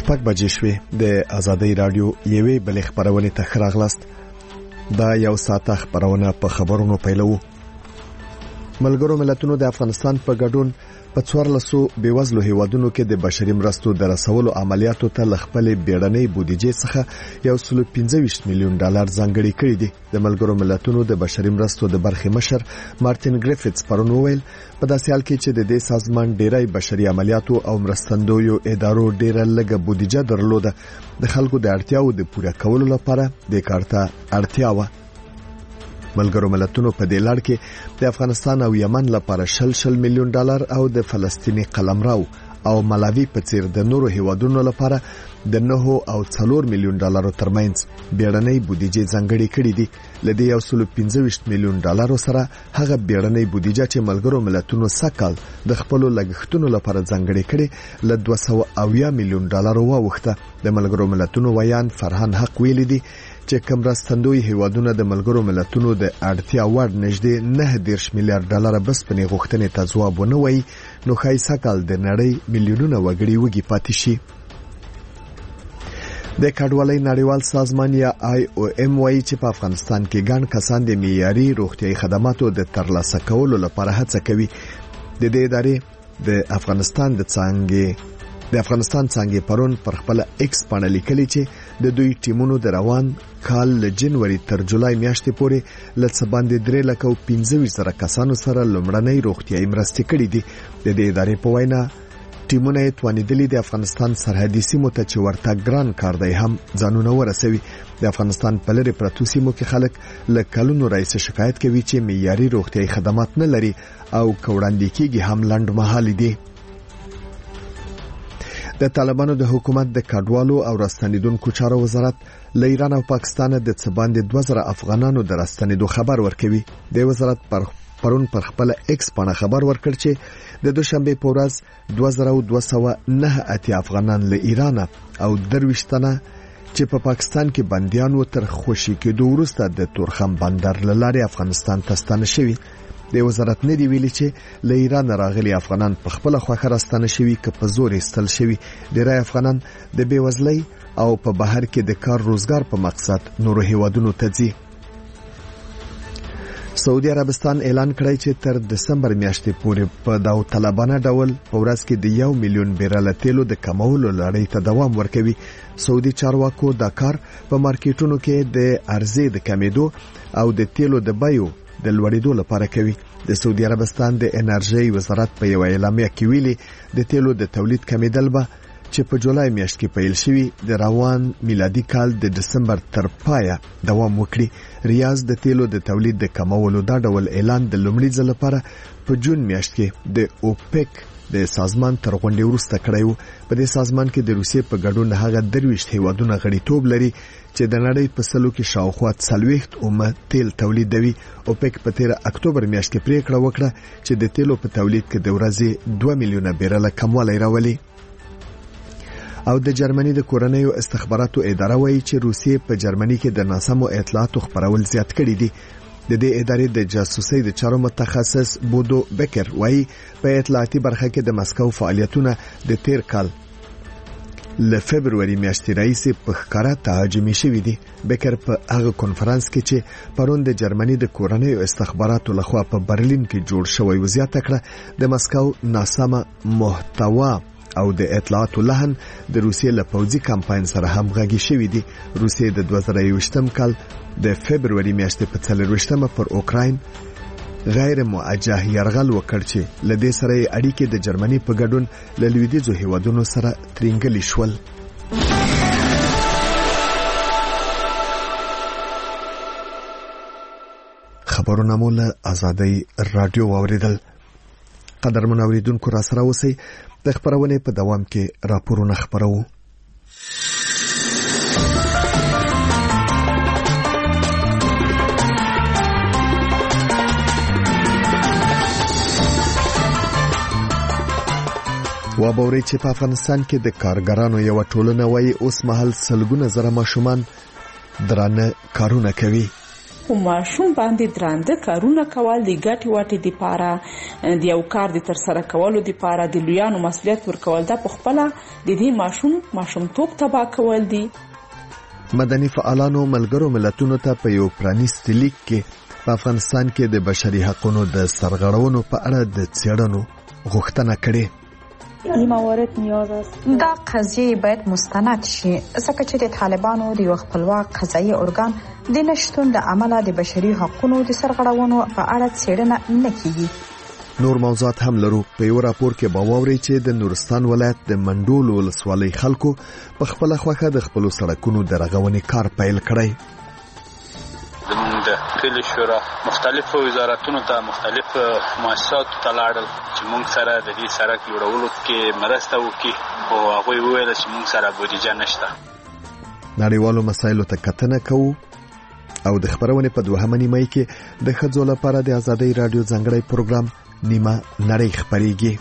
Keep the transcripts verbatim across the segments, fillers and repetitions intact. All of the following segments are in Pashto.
شپږ بجې شوې. د آزادۍ رادیو یوې بلې خبرونه ته راغلاست. دا یو ساعت خبرونه په خبرونو پیلو. ملګرو ملتونو د افغانستان په ګډون په څوارلسو بیوزلو هیوادونو کې د بشري مرستو د رسولو عملیاتو ته لخپل بیړنۍ بودیجې څخه یو سل پنځه ویشت میلیون ډالر ځانګړي کړي دي. د ملګرو ملتونو د بشري مرستو د برخې مشر مارټین ګریفټس پرون وویل په داسې حال کې چې د دې سازمان ډیری بشري عملیاتو او مرستندویو ادارو ډیره لږه بودیجه درلوده، د خلکو د اړتیاو د پوره کولو لپاره د کارته اړتیا و. ملګرو ملتونو په دې لړ کې د افغانستان او یمن لپاره شل شل میلیون ډالر او د فلسطینی قلمرو او ملاوی په څیر د نورو هیوادونو لپاره د نه او څلور میلیون ډالر ترمنځ بیړنۍ بودیجه ځانګړې کړې دي. لدې یو سل پنځه ویشت میلیون ډالر سره هغه بیړنۍ بودیجه چې ملګرو ملتونو سکهال د خپل لګښتونو لپاره ځانګړې کړې ل دوه سوه اویا میلیون ډالر واوښته. د ملګرو ملتونو ویان فرهان حق ویل دي چې کوم راستندوی هیوادونه د ملګرو ملتونو د اړتیا وړ نږدې نه دیرش میلیارډ ډالر بس په غوښتنې ته ځواب ونه وایي، نو خای سکهال د نړۍ میلیونونه وګړي وږي پاتې شي. د کډوالۍ نړیوال سازمان یا آی او ام وايي چې په افغانستان کې ګڼ کسان د معیاري روغتيایي خدماتو د ترلاسه کولو لپاره هڅه کوي. د دې ادارې د افغانستان د څنګه د افغانستان څنګه پرون پر خپل ایکس باندې لیکلي چې د دوی ټیمونو د روان کال له جنوري تر جولای میاشتې پورې لڅ باندې درې لک او پنځه ویشت زره کسانو سره لومړنۍ روغتيایي مرستې کړې دي. د دې ادارې په وینا ټیمونه توانیدلي د افغانستان سرحدي سیمو ته چې ورته ګران کار دی هم ځانونه ورسوي. د افغانستان په لری پرتو سیمو کې خلک له کلونو راځي شکایت کوي چې معیاري روغتيایي خدمات نه لري او کوړاندې کېږي هم لنډ مهالي دي. د طالبانو د حکومت د کډوالو او راستنیدونکو چارو وزارت له ایران او پاکستان د څه باندې دوه زره افغانانو د راستنیدو خبر ورکوي. د وزارت پر پرون پر خپل ایکس باندې خبر ورکړ چې د دوشنبه په ورځ دوه زره دوه سوه نه اتیا افغانان له ایران او درويشتنه چې په پا پاکستان کې بنديان و تر خوشي کېدو وروسته د تورخم بندر لارې افغانستان ته ستانه شوي. د وزارت نه دی ویلي چې له ایران راغلي افغانان په خپل خوخه راستنه شوي که په زور استل شوي. ډیری افغانان د بیوزلۍ او په بهر کې د کار روزګار په مقصد نورو هیوادونو ته ځي. سعودي عربستان اعلان کړی چې تر دسمبر میاشتې پورې په داو طلبانه ډول په ورځ کې د یو میلیون بیرل تیلو د کمولو لړۍ ته دوام ورکوي. سعودي چارواکو دا کار په مارکیټونو کې د ارزې د کمیدو او د تیلو د بیو د لوړېدو لپاره کوي. د سعودي عربستان د انرژي وزارت په یو اعلامیه کې ویلي د تیلو د تولید کمیدل به چې په جولای میاشت کې پیل شوی د روان میلادي کال د دسمبر تر پایه دوام وکړي. ریاض د تیلو د تولید د کمولو دا ډول اعلان د لومړي ځل لپاره په جون میاشت کې د اوپک د سازمان تر غونډې وروسته کړی و. په دې سازمان کې د روسیې په ګډون هغه درويشت هیوادونه غړیتوب لري چې د نړۍ په سلو کې شاوخوا څلوېښت اومه تیل تولیدوي. اوپک په تیر اکتوبر میاشت کې پریکړه وکړه چې د تیلو په تولید کې د ورځې دوه میلیونه بیرل کموالی راولي. او د جرمني د کورنیو استخباراتو اداره وایي چې روسیې په جرمني کې د ناسمو اطلاعاتو خپرول زیات کړي دي. د دې ادارې د جاسوسۍ د چارو متخصص بودو بکر وایي په اطلاعاتي برخه کې د مسکو فعالیتونه د تیر کال له فبرवरी میاشتې راهیسې په ښکاره تهاجمي شوي دي. بکر په هغه کنفرانس کې چې پرون د جرمني د کورنیو استخباراتو لخوا په برلین کې جوړ شوی وضعیت کړه د مسکو ناسمه محتوا او د اطلاعاتو لهن د روسیې له پوځي کمپاین سره هم غږی شوی دی. روسیې د دوه زره یوویشتم کال د فبرवरी میاشتې په څلرویشتمه پر اوکراین غیر موجه یرغل وکړ چې لدې سره اړیکې د جرمني په ګډون له لویدیځو هیوادونو سره ترنګلې شول. خبرونه مو له آزادۍ رادیو واوریدل. قدرمن اوریدونکو را سره اوسئ. د خبرونه په دوام کې راپورونه خبرو. وابوري چې په افغانستان کې د کارګرانو یو ټولنه وایي اوس مهال سلګونه زره ماشومان درانه کارونه کوي. په ماشوم باندې درانده کارونه کول د ګټې واټې دپاره د یو کار د ترسره کولو دپاره د لویانو مسؤلیت ورکول دا په خپله د دې ماشوم ماشومتوب تباه کول دي. مدني فعالانو ملګرو ملتونو ته په یو پرانیستي لیک کې په افغانستان کې د بشري حقوقو د سرغړونو په اړه د څېړنو غوښتنه کړې. این موارد نیاز است دا قضیه باید مستند شي ځکه چې د طالبانو د یو خپلواک قضایي ارګان د نشتون د عمله د بشري حقوقو د سرغړونو په اړه څېړنه نه کیږي. نور موضوعات هم لرو. په یو راپور کې به واورئ چې د نورستان ولایت د منډول ولسوالۍ خلکو په خپل خوخه د خپل سړکونو د رغونې کار پیل کړی. زموږ د کلي شورا مختلفو وزارتونو ته مختلفو مؤسساتو ته لاړل چې موږ سره د دې سړک جوړولو کې مرسته وکړي او هغوی وویل چې موږ سره بودیجه نشته. نړیوالو مسایلو ته کتنه کوو او د خبرونې په دوهمه نیمه کې د ښځو لپاره د ازادۍ رادیو ځانګړی پروګرام نیمه نړۍ خپرېږي.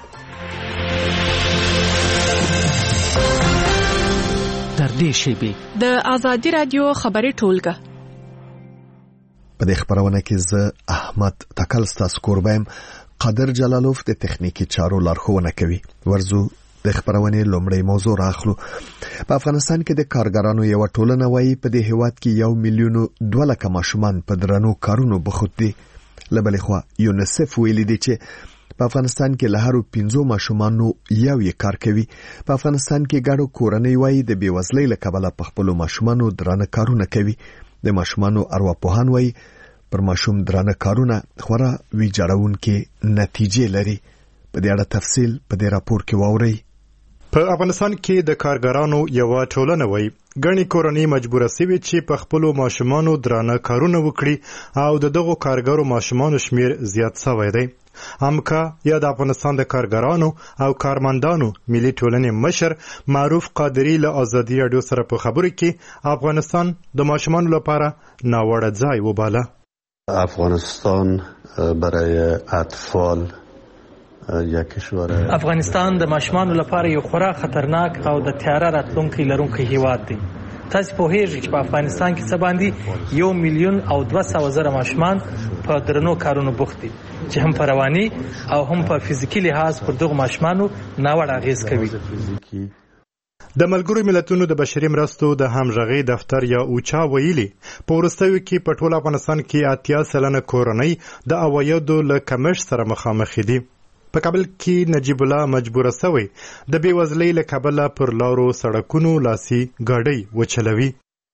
تر دې شیبې د ازادۍ رادیو خبري ټولګه. په دې خبرونه کې زه احمد تکل ستاسو کوربایم. قادر جلالوف د تخنیکی چارو لارښوونه کوي. ورزو د خبرونې لومړی موضوع راخلو. په افغانستان کې د کارګرانو یو ټولنه وایي په دې هیواد کې یو میلیون دوه لکه ماشومان په درنو کارونو بوخت دي. لبلې خوا یونیسف ویلي دی چې په افغانستان کې له هرو پنځو ماشومانو یو یې کار کوي. په افغانستان کې ګډو کورنۍ وایي د بېوزلۍ له کبله په خپلو ماشومانو درانه کارونه کوي. د ماشومانو ارواپوهان وایي پر ماشوم درانه کارونه خورا ویجاړونکې نتیجې لري. په دې اړه تفصیل په دې راپور کې واورئ. په افغانستان کې د کارګرانو یو ټولنه وایي ګڼې کورنۍ مجبوره سوي چې په خپلو ماشومانو درانه کارونه وکړي او د دغو کارګرو ماشومانو شمیر زیات شوی دی. امکا یا د افغانستان د کارګرانو او کارمندانو ملي ټولنې مشر معروف قادری له ازادي رادیو سره په خبرو کې افغانستان د ماشومانو لپاره ناوړه ځای وباله. افغانستان برای اطفال یک کشور افغانستان د ماشومانو لپاره یو خورا خطرناک او د تیاره راتلونکي لرونکی هیواد دی. تاسو په هیڅ چې په افغانستان کې څه باندې یو میلیون او دوه سوه زره ماشومان په درنو کارونو بوخت دي چې هم په رواني او هم په فزیکي لحاظ پر دغه ماشومانو ناوړه اغیز کوي. د ملګرو ملتونو د بشري مرستو د همغږۍ دفتر یا اوچا ویلي په وروستیو کې په ټول افغانستان کې اتیا سلنه کورنۍ د عوایدو له کمښت سره مخامخ دي. په کابل کې نجیب الله مجبوره سوی د بېوزلۍ له کبله پر لارو سړکونو لاسي ګاډۍ وچلوي.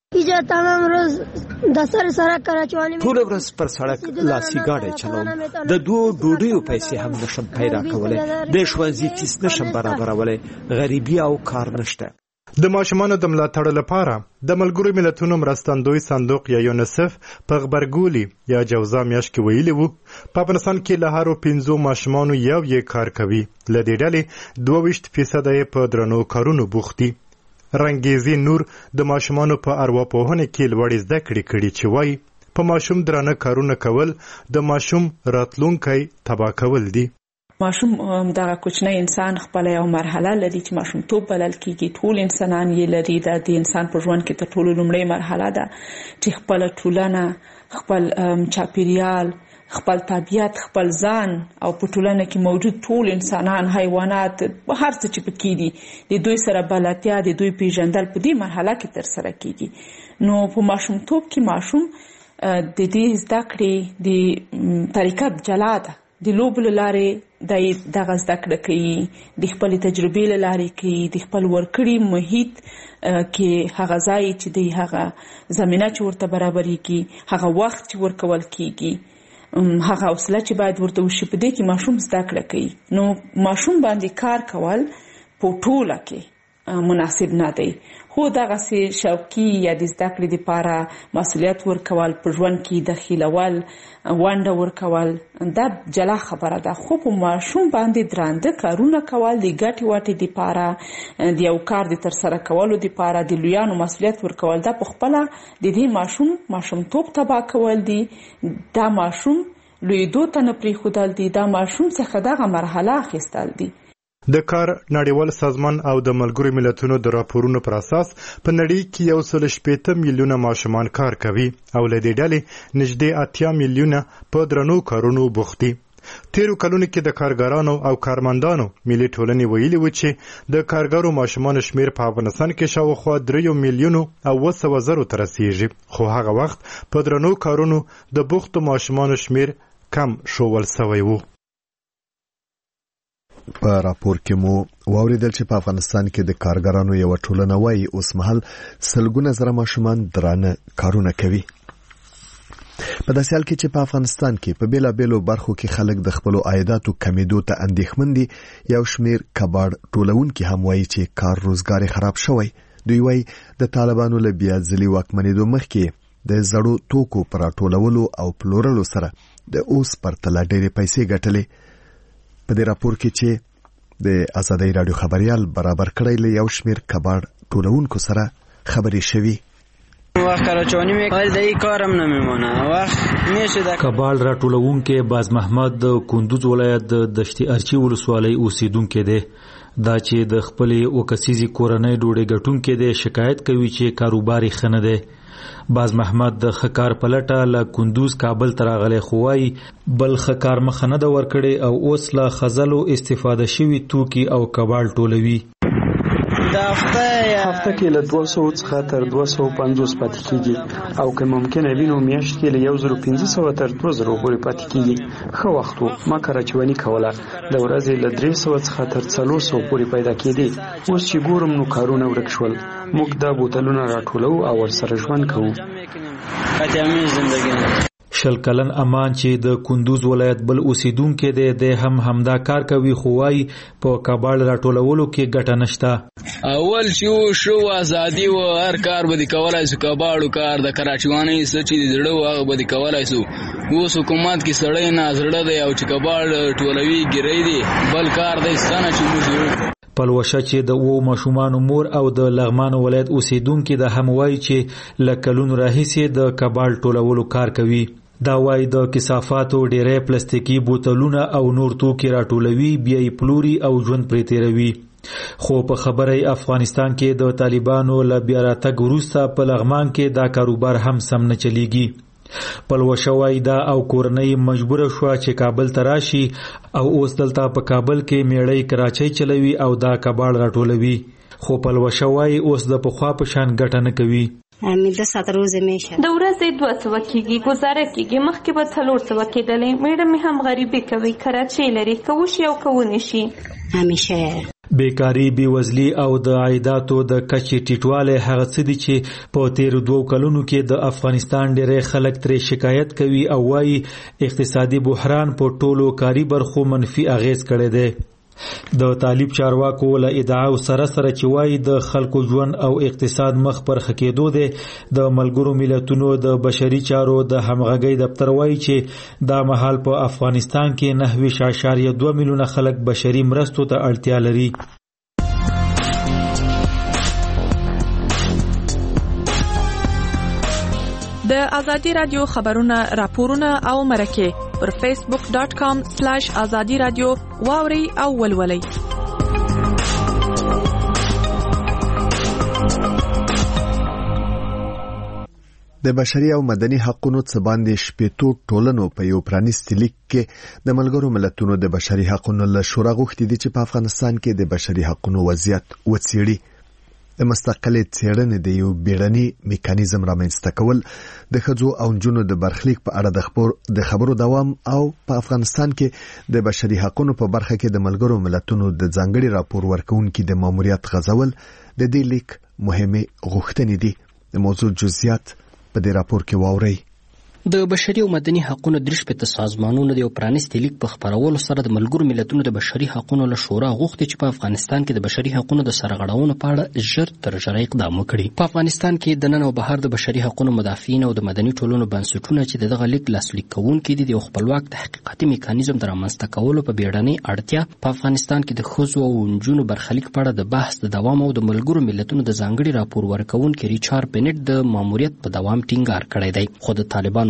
ټول ورځ پر سړک لاسي ګاډی چلوم. د دوو ډوډیو پیسې هم نشم پیدا کولی. د ښوونځي فیس نشم برابرولی. غریبي او کار نشته. د ماشومانو د ملاتړ لپاره د ملګرو ملتونو مرستندوی صندوق یا یونیسف په غبرګولي یا جوزا میاشت کې ویلي وو په افغانستان کې له هرو پنځو ماشومانو یو یې کار کوي. له دې ډلې دوه ویشت فیصده یې په درنو کارونو بوخت دي. رنګیزي نور د ماشومانو په ارواپوهنه کې لوړې زده کړې کړي چې وایي په ماشوم درانه کارونه کول د ماشوم راتلونکی تباه کول دي. ماشوم دغه کوچنی انسان خپل یو مرحله لري چې ماشومتوب بلل کېږي. ټول انسانان یې لري. دا د انسان په ژوند کې تر ټولو لومړۍ مرحله ده چې خپل ټولنه، خپل چاپیریال، خپل طبیعت، خپل ځان او په ټولنه کې موجود ټول انسانان، حیوانات، هر څه چې پکې دي د دوی سره بلدتیا، د دوی پیژندل په دې مرحله کې ترسره کېږي. نو په ماشومتوب کې ماشوم د دې زده کړې د طریقه جلا ده. د لوبو له لارې دغه زده کړه کوي، د خپلې تجربې له لارې کوي، د خپل ورکړي محیط کې هغه ځای چې دی، هغه زمینه چې ورته برابرېږي، هغه وخت چې ورکول کېږي، هغه حوصله چې باید ورته وشي، په دې کې ماشوم زده کړه کوي. نو ماشوم باندې کار کول په ټوله کې مناسب نه دی. خو دغسې شوقي یا د زده کړې دپاره مسؤلیت ورکول، په ژوند کې دخیلول، ونډه ورکول، دا جلا خبره ده. خو په ماشوم باندې درانده کارونه کول د ګټې واټې دپاره، د یو کار د ترسره کولو دپاره د لویانو مسؤلیت ورکول، دا په خپله د دې ماشوم ماشومتوب تباه کول دي. دا ماشوم لویدو ته نه پرېښودل دي. دا ماشوم څخه دغه مرحله اخیستل دي. د کار نړیوال سازمان او د ملګرو ملتونو د راپورونو پر اساس په نړۍ کې یو سل شپېته میلیونه ماشومان کار کوي او له دې ډلې نږدې اتیا میلیونه په درنو کارونو بوخت دي. تیرو کلونو کې د کارګرانو او کارمندانو ملي ټولنې ویلي و چې د کارګرو ماشومانو شمیر په افغانستان کې شاوخوا دریو میلیونو او اوه سوه زرو ته رسیږي، خو هغه وخت په درنو کارونو د بوختو ماشومانو شمیر کم شوول سوی و. په راپور کې مو واوریدل چې په افغانستان کې د کارګرانو یو ټولنه وایي اوس مهال سلګونه زره ماشومان درانه کارونه کوي. په داسې حال کې چې په افغانستان کې په بیلابیلو برخو کې خلک د خپلو عایداتو کمیدو ته اندېښمن دي، یو شمیر کباړ ټولونکي هم وایي چې کار روزګار خراب شوی. دوی وایي د طالبانو له بیا ځلي واکمنېدو مخکې د زړو توکو پر راټولولو او پلورلو سره د اوس پرتله ډېرې پیسې ګټلې. په دې راپور کې چې د آزادۍ رادیو خبريال برابر کړی له یو شمیر کباړ ټولونکو سره خبرې شوي. وقت کراچانی می کار دای کارم نمیمونه وقت میشه د کباړ راټولونکو باز محمد د کندوز ولایت د دشتي ارچی ولسوالۍ اوسیدونکو دی. دا چې د خپلې وکسيزي کورنۍ ډوډۍ ګټونکو دی شکایت کوي چې کاروبار یې خنه دی. باز محمد د خکار پلټه له کندوز کابل تر غلې خوای بل خکار مخنه د ورکړې او اوس لا خزلو استفاده شوی توکي او کباړ ټولوي. د هفته کې له دوه سوه څخه تر دوه سوه پنځوس پاتې کیږي او که ممکنه وینو میاشت کې له یو زر پنځه سوه تر دوه زر پورې پاتې کیږي. ښه وخت و ما کراچواني کوله، د ورځې له درې سوه څخه تر څلور سوه پورې پیدا کېدې. اوس چې ګورم نو کارونه ورک شول. موږ دا بوتلونه راټولو او ورسره ژوند کوو. شل کلن امان چې د کندوز ولایت بل اوسیدونکو دی د هم همدا کار کوي، خو وايي په کباړ راټولولو کې ګټه نشته. اول چې شو ازادي و هر کار به کولای سو، کباړو کار د کراچواني سچې زړه هغه به کولای سو. اوس حکومت کې سړی نه زړه دی او چې کباړ ټولوي ګرې دی بل کار دی ستنه چې موږ پلوشه چې د وو ماشومان مور او د لغمان ولایت اوسیدونکو د هم وایي چې لکلون راهیسې د کباړ ټولولو کار کوي. دا وایي د کثافاتو ډېرې پلاستیکي بوتلونه او نور توکي راټولوي، بیا یې پلوري او ژوند پرې تیروي. خو په خبره افغانستان کې د طالبانو له بیا راتګ وروسته په لغمان کې دا کاروبار هم سم نه چلیږي. پلوشه وایي دا او کورنۍ مجبوره شوه چې کابل ته راشي او اوس دلته په کابل کې میړۍ کراچۍ چلوي او دا کباړ راټولوي. خو پلوشه وایي اوس د پخوا په شان ګټه نه کوي. د سات روزه میشه د ورځې دوه سوه کېږي، ګزاره کېږي، مخکې به څلور سوه کېدلې. میډم مې هم غریبي کوي، کراچۍ لري، که وشي او که ونه شي. همیشه بیکاری، بیوزلی او د عایداتو د کچې ټیټوالی هغه څه دي چې په تیرو دوو کلونو کې د افغانستان ډېری خلک ترې شکایت کوي او وایي اقتصادي بحران په ټولو کاري برخو منفي اغیز کړی دی. د طالب چارواکو له ادعاو سره سره چې وایي د خلکو ژوند او اقتصاد مخ پر ښه کېدو دی، د ملګرو ملتونو د بشري چارو د همغږۍ دفتر وایي چې دا مهال په افغانستان کې نهه ویشت اعشاریه دوه میلیونه خلک بشري مرستو ته اړتیا لري. د آزادی رادیو خبرونه، راپورونه او مرکه پر فیسبوک ډاٹ کام سلیش آزادی رادیو واوري او ولولي. د بشري او مدني حقوقو څخه باندې شپېتو ټولنو په یو پرانیستي لیک کې د ملګرو ملتونو د بشري حقوقو له شورا غوښتي دي چې په افغانستان کې د بشري حقوقو وضعیت وڅېړي. د مستقلې څېړنې د یو بیړني میکانیزم رامنځته کول، د ښځو او نجونو د برخلیک په اړه د خبرو د خبرو دوام او په افغانستان کې د بشري حقوقو په برخه کې د ملګرو ملتونو د ځانګړي راپور ورکونکو د ماموریت غځول د دې لیک مهمه غوښتنې دي. د موضوع جزئیات په دې راپور کې واورئ. د بشري او مدني حقوقو درې شپېته سازمانونو د یو پرانیستي لیک په خپرولو سره د ملګرو ملتونو د بشري حقوقو له شورا غوښتي چې په افغانستان کې د بشري حقوقو د سرغړونو په اړه ژر تر ژره اقدام وکړي. په افغانستان کې د نن او بهر د بشري حقوقو مدافعین او د مدني ټولنو بنسټونه چې دغه لیک لاسلیک کوونکي دي د خپلواک تحقیقاتي میکانیزم د رامنځته کولو په بیړنۍ اړتیا په افغانستان کې د ښځو او نجونو برخلیک په اړه د بحث د دوام او د ملګرو ملتونو د ځانګړي راپور ورکونکي ریچارډ بنټ د ماموریت په دوام ټینګار کړی دی. خو د طالبانو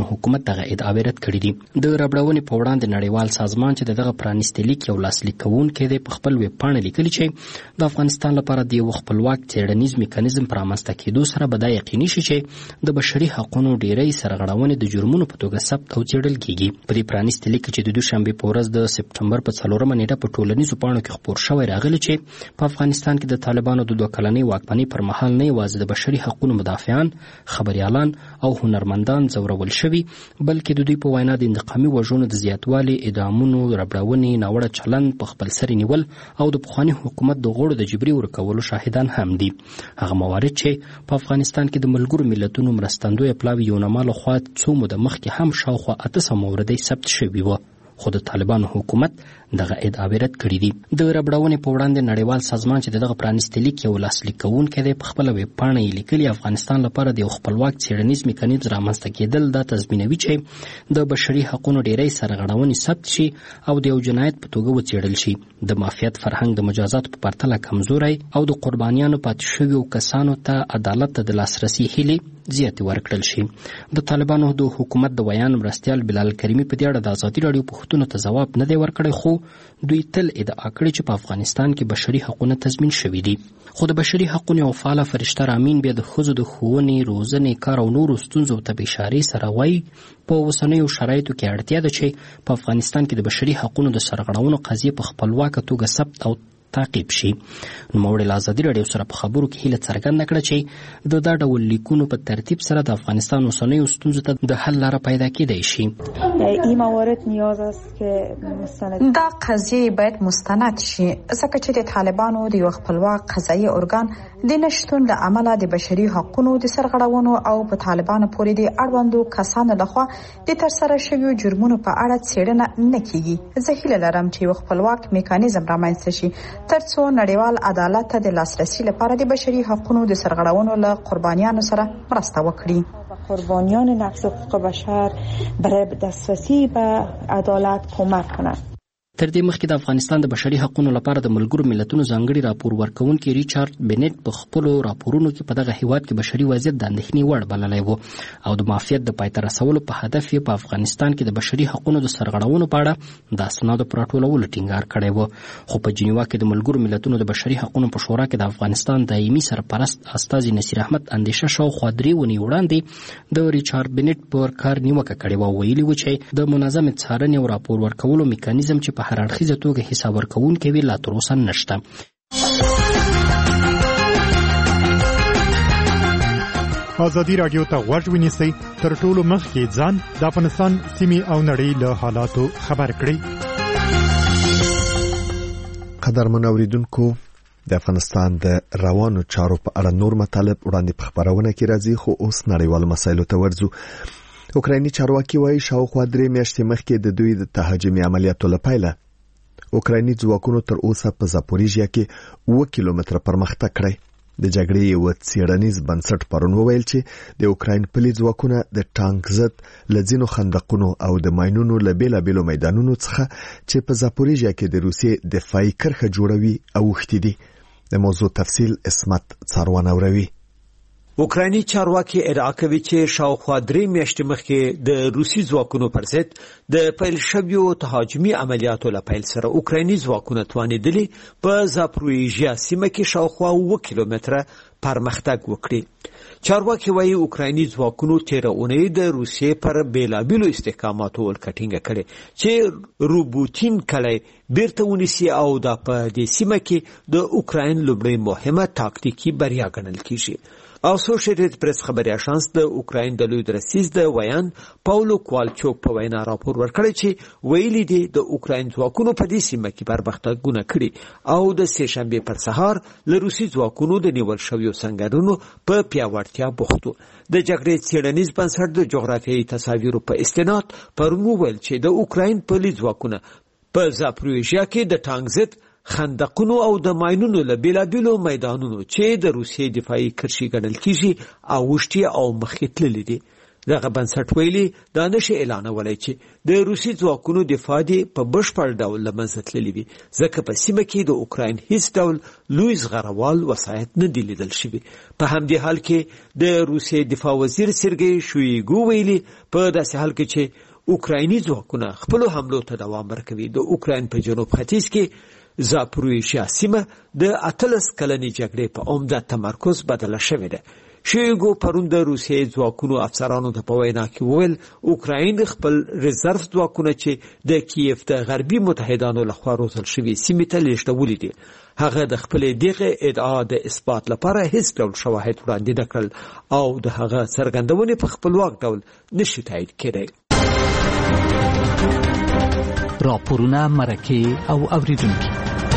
طالبانو حکومت دغه ادعاوې رد کړي دي. د ربړونې په وړاندې نړیوال سازمان چې دغه پرانیستي لیک یو لاسلیک کوونکی دی په خپل ویب پاڼه لیکلي چې د افغانستان لپاره د یو خپلواک څېړنیز میکانیزم په رامنځته کېدو سره به دا یقیني شي چې د بشري حقونو ډیری سرغړونې د جرمونو په توګه ثبت او څېړل کیږي. په دې پرانیستي لیک چې د دوشنبې په ورځ د سپټمبر په څلورمه نیټه په ټولنیزو پاڼو کې خپور شوی راغلی چې په افغانستان کې د طالبانو د دوه کلنۍ واکمنۍ پر مهال نه یوازې د بشري حقونو مدافعان، خبریالان او هنرمندان ځورول شوي، بلکې د دوی په وینا د انتقامي وژنو د زیاتوالي، اعدامونو، ربړونې، ناوړه چلند، په خپل سر نیول او د پخواني حکومت د غړو د جبري ورکولو شاهدان هم دي. هغه موارد چې په افغانستان کې د ملګرو ملتونو مرستندویه پلاوي یونما لخوا څو موده مخکې هم شاوخوا اته سوه موردې ثبت شوي وو، خو د طالبانو حکومت دغه ادعاوې رد کړي دي. د ربړونې په وړاندې نړیوال سازمان چې دغه پرانیستي لیک یو لاسلیک کوونکی دی په خپله ویب پاڼه یې لیکلي افغانستان لپاره د یو خپلواک څېړنیز میکانیزم رامنځته کېدل دا تضمینوي چې د بشري حقونو ډیری سرغړونې ثبت شي او د یو جنایت په توګه وڅېړل شي. د مافیات فرهنګ د مجازاتو په پرتله کمزوری او د قربانیانو پاتې شویو کسانو ته عدالت ته د لاسرسي هیلې زیاتې ورکړل شي. د طالبانو د حکومت د ویان مرستیال بلال کریمي په دې اړه د ازادي راډیو پوښتنو ته ځواب نه دی ورکړی، خو دوی تل ادعا کړې چې په افغانستان کې بشري حقونه تضمین شوي دي. خو د بشري حقونو یو فعاله فرشته رامین بیا د ښځو د ښوونې، روزنې، کار او نورو ستونزو ته په اشارې سره وایي په اوسنیو شرایطو کې اړتیا ده چې په افغانستان کې د بشري حقونو د سرغړونو قضیې په خپلواکه توګه ثبت او تعقیب شي. نوموړي له ازادي راډیو سره په خبرو کې هیله څرګنده کړه چې د دا ډول لیکونو په ترتیب سره د افغانستان اوسنیو ستونزو ته د حل لاره پیدا کېدای شي. این موارد نیاز است که مستند دا قضیه باید مستند شي ځکه چې د طالبانو د یو خپلواک قضایي ارګان د نشتون له امله د بشري حقونو د سرغړونو او په طالبانو پورې د اړوندو کسانو لخوا د ترسره شویو جرمونو په اړه څېړنه نه کیږي. زه هیله لرم چې یو خپلواک میکانیزم رامنځته شي ترڅو نړیوال عدالت ته د لاسرسي لپاره د بشري حقونو د سرغړونو له قربانیانو سره مرسته وکړي. قربانیان نقض حقوق بشر برای دسترسی به عدالت کمک کنند. تر دې مخکې د افغانستان د بشري حقونو لپاره د ملګرو ملتونو ځانګړي راپور ورکوونکي ریچارډ بینټ په خپلو راپورونو کې په دغه هیواد کې بشري وضعیت د اندېښنې وړ بللی و او د معافیت د پای ته رسولو په هدف یې په افغانستان کې د بشري حقونو د سرغړونو په اړه د اسنادو په راټولولو ټینګار کړی و. خو په جنیوا کې د ملګرو ملتونو د بشري حقونو په شورا کې د افغانستان دایمي سرپرست استازي نصیر احمد اندیشه شاوخوا درې اونۍ وړاندې د ریچارډ بینټ پر کار نیوکه کړې وه. ویلي و چې د منظمې څارنې او راپور ورکولو میکانیزم چې په هر اړخیزه توګه حساب ورکوونکی وي لا تر اوسه نشته. ازادي راډیو ته غوږ ونیسئ، تر ټولو مخکې ځان د افغانستان سیمې او نړۍ له حالاتو خبر کړئ. قدرمن اوریدونکو، د افغانستان د روانو چارو په اړه نور مطالب وړاندې په خبرونه کې راځي، خو اوس نړیوال مسایلو ته ورځو. اوکرایني چارواکي وایي شاوخوا درې میاشتې مخکې د دوی د تهاجمي عملیاتو لپاره اوکرایني ځواکونو تر اوسه په زاپوریژیا کې اوه کیلومتره پرمختګ کړی. د جګړې یو څېړنیز بنسټ پرون وویل چې د اوکراین پلي ځواکونه د ټانک ضد له ځینو خندقونو او د ماینونو له بېلابېلو میدانونو څخه چې په زاپوریژیا کې د روسیې دفاعي کرښه جوړوي اوښتي دي. د موضوع تفصیل اسمت څاروان اوروي. اوکرایني چارواکي ادعا کوي چې شاوخوا درې میاشتې مخکې د روسي ځواکونو پر ضد د پیل شویو تهاجمي عملیاتو له پیل سره اوکرایني ځواکونه توانېدلي په زاپروژیا سیمه کې شاوخوا اوه کیلومتره پرمختګ وکړي. چارواکي وایي اوکرایني ځواکونو تیره اونۍ د روسیې پر بیلابیلو استحکاماتو ولکټینګه کړې چې روبوتین کلی بیرته ونیسي او دا په دې سیمه کې د اوکراین لومړی مهمه تاکتیکي بریا ګڼل کیږي. اسوسییټډ پریس خبري اژانس د اوکراین د لوی درسیز د ویان پاولو کوالچوک په وینا راپور ورکړی چې ویلي دی د اوکراین ځواکونو په دې سیمه کې پرمختګونه کړي او د سه شنبه پر سهار له روسي ځواکونو د نیول شویو سنگرونو په پیاوړتیا بوختو. د جګړې څېړنیز بنسټ د جغرافیایي تصاویرو په استناد پرون وویل چې د اوکراین پلي ځواکونه په زاپروژیا کې د ټانک ضد خندقونو او د ماینونو له بیلابیلو میدانونو چې د روسیې دفاعي کرښې ګڼل کیږي اوښتي او مخکې تللي دي. دغه بنسټ ویلي دا نشي اعلانولی چې د روسي ځواکونو دفاع دې په بشپړ ډول له منځه تللي وي، ځکه په سیمه کې د اوکراین هیڅ ډول لوی زغروال وسایط نه دي لیدل شوي. په همدې حال کې د روسیې دفاع وزیر سرګی شویګو ویلي په داسې حال کې چې اوکرایني ځواکونه خپلو حملو ته دوام ورکوي، د اوکراین په جنوب ختیځ کې زاپرویشیا سیمه د اتلس کلنې جګړې په عمده تمرکز بدله شوې ده. شویګو پرون د روسیې ځواکونو افسرانو ته په وینا کې وویل اوکراین خپل ریزرو ځواکونه چې د کیف د غربي متحدانو لخوا روزل شوي سیمې ته لیږدولي دي. هغه د خپلې دغه ادعا د اثبات لپاره هیڅ ډول شواهد وړاندې نه کړل او د هغه څرګندونې په خپلواک ډول نشي تایید کېدی. راپورونه، مرکې او اوریدونکي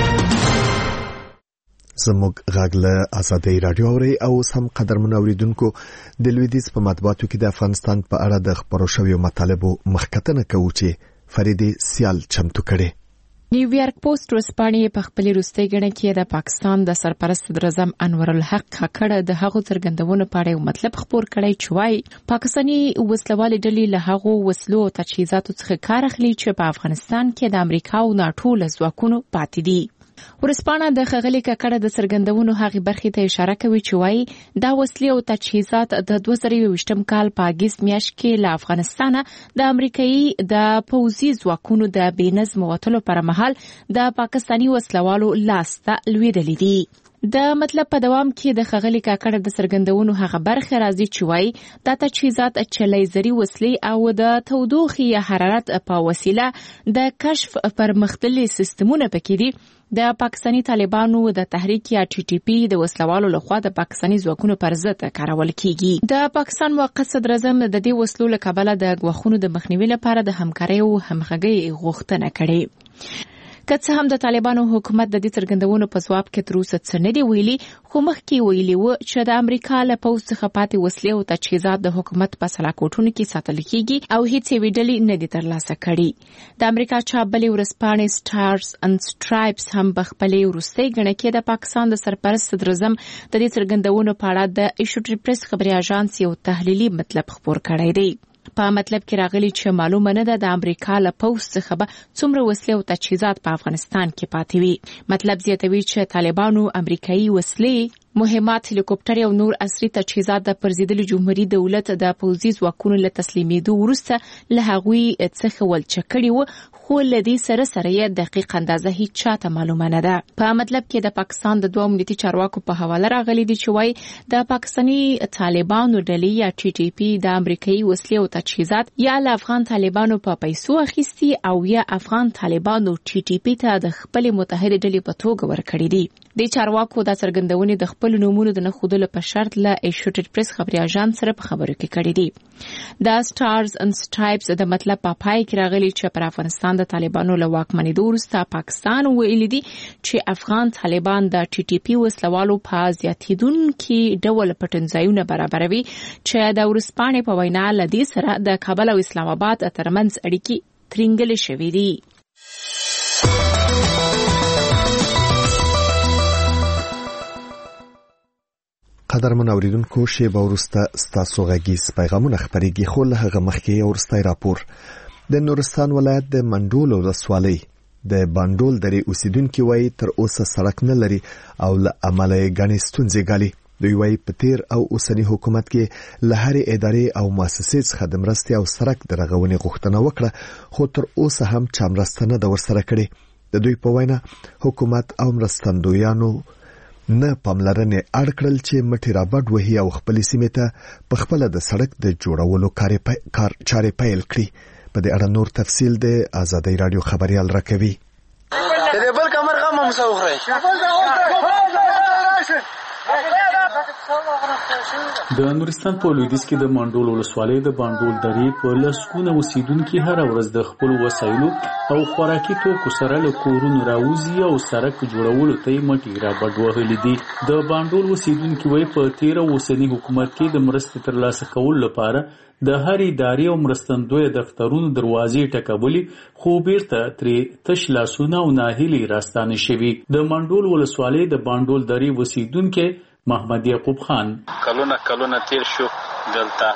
زموږ غږ له آزادۍ رادیو اوري او سم قدرمن اوریدونکو د لویدیز په مطبوعاتو کې د افغانستان په اړه د خبرو شویو مطالبو مخکتنه کوي چې فریدي سیال چمتو کړي. نیویارک پوسټ ورسپانې په خپل روستي غړي کې د پاکستان د سرپرست صدر اعظم انور الحق کړه د هغو څرګندونو په اړه مطلب خبر کړي چې وايي پاکستاني وسلوال ډلې له هغو وسلو او تجهیزاتو څخه کار اخلي چې په افغانستان کې د امریکا او ناتو له ځواکونو پاتې دي. ورسپانه د خغلی ککړه د سرګندونو هغه برخې ته اشاره کوي چې وايي دا وسلې او تجهیزات د دوه زره یوویشتم کال په اگست میاشت کې له افغانستان د امریکایي د پوځي ځواکونو د بېنظم وتلو پر مهال د پاکستاني وسلوالو لاس ته لوېدلې دي. د مطلب په دوام کې د خغلی ککړه د سرګندونو هغه برخه راځي چې وايي دا تجهیزات چې لیزري وسلې او د تودوخې یا حرارت په وسیله د کشف پر مختلفي سیستمونه پکې دي. د پاکستاني طالبانو د تحریک یا ټي ټي پی د وسلوالو لخوا د پاکستاني ځواکونو پر ضد کارول کیږي. د پاکستان موقت صدر اعظم د دې وسلو له کبله د غوښونو د مخنیوي لپاره د همکارۍ او همغږۍ غوښتنه کړې. که څه هم د طالبانو حکومت د دې څرګندونو په ځواب کې تر اوسه څه نه دی ویلي، خو مخکې ویلي و چې د امریکا له پوځ څخه پاتې وسلې او تجهیزات د حکومت په سلاکوټونو کې ساتل کیږي او هیڅ یوې ډلې نه دي ترلاسه کړي. د امریکا چابلې ورسپانې سټارز اند سټرایپس هم په خپلې وروستۍ ګڼه کې د پاکستان د سرپرست صدر اعظم د دې څرګندونو په اړه د ایشوټری پریس خبري اژانس یو تحلیلي مطلب خبر کړی دی. په مطلب کې راغلي چې معلومه نه ده د امریکا له پوځ څخه به څومره وسلې او تجهیزات په افغانستان کې پاتې وي. مطلب زیاتوي چې طالبانو امریکایي وسلې، مهمات، هلیکوپټر او نور عصري تجهیزات د پرزیدلي جمهوریت دولت د پوځي ځواکونو له تسلیمېدو وروسته له هغوی څخه ولچ کړي وو، خو له دې سره سره یې دقیق اندازه هیڅ چاته معلومه نه ده. په مطلب کې د پاکستان د دوه امنیتي چارواکو په حواله راغلي دي چې وايي د پاکستاني طالبانو ډلې یا ټي ټي پی د امریکایي وسلې او تجهیزات یا له افغان طالبانو په پیسو اخیستي او یا افغان طالبانو ټي ټي پی ته د خپل متحد ډلې په توګه ورکړي دي. د چارواکو د څرګندونې د خپل نومونو د نخودلو په شرط له ایشوټری پریس خبري اژانس سره په خبرو کې کړي دي. د سټارز اند سټرایپس د مطلب په پای کې راغلي چې پر افغانستان د طالبانو له واکمنۍ وروسته پاکستان ویلي دي چې افغان طالبان د ټي ټي پی وسلوالو په زیاتیدونکو ډول پټنځایونه برابروي چې د ورسپانې په وینا لدی سره د کابل او اسلام آباد ترمنځ اړیکې ترنګل شوې دي. قدرمن اوریدونکو، شیبه وروسته ستاسو غږیز پیغامونه خپرېږي، خو له هغه مخکې یو وروستی راپور. د نورستان ولایت د منډول ولسوالۍ د باندول درې اوسیدونکي وایي تر اوسه سړک نه لري او له امله یې ګڼې ستونزې ګالي. دوی وایي په تیر او اوسني حکومت کې له هرې ادارې او مؤسسې څخه د مرستې او سړک د رغونې غوښتنه وکړه، خو تر اوسه هم چا مرسته نه ده ورسره کړې. د دوی په وینا حکومت او مرستندویانو نه پاملرنه اړ کړل چې مټي رابډ وهي او خپل سیمه ته په خپل د سړک د جوړولو کار کار چارې پیل کړي. په دې اړه نور تفصیل د آزادۍ رادیو خبريال راکوي. دې بل کمر غم مسوخري د نورستان په لویدیځ کې د منډول ولسوالۍ د باندول درې په لسګونه اوسیدونکي هر ورځ د خپل وسایلو او خوراکي توکو سره له کورونو راوځي او سړک جوړولو ته یې مټي رابډ وهلي دي. د باندول اوسیدونکي وایي په تیر او اوسني حکومت کې د مرستې ترلاسه کولو لپاره د هر ادارې او مرستندوی دفترونو دروازې ټکولي، خو بیرته ترې تش لاسونه او ناهیلي راستانه شوي. د منډول ولسوالۍ د باندول درې اوسیدونکي محمد یعقوب خان: کلونه کلونه تیر شو دلته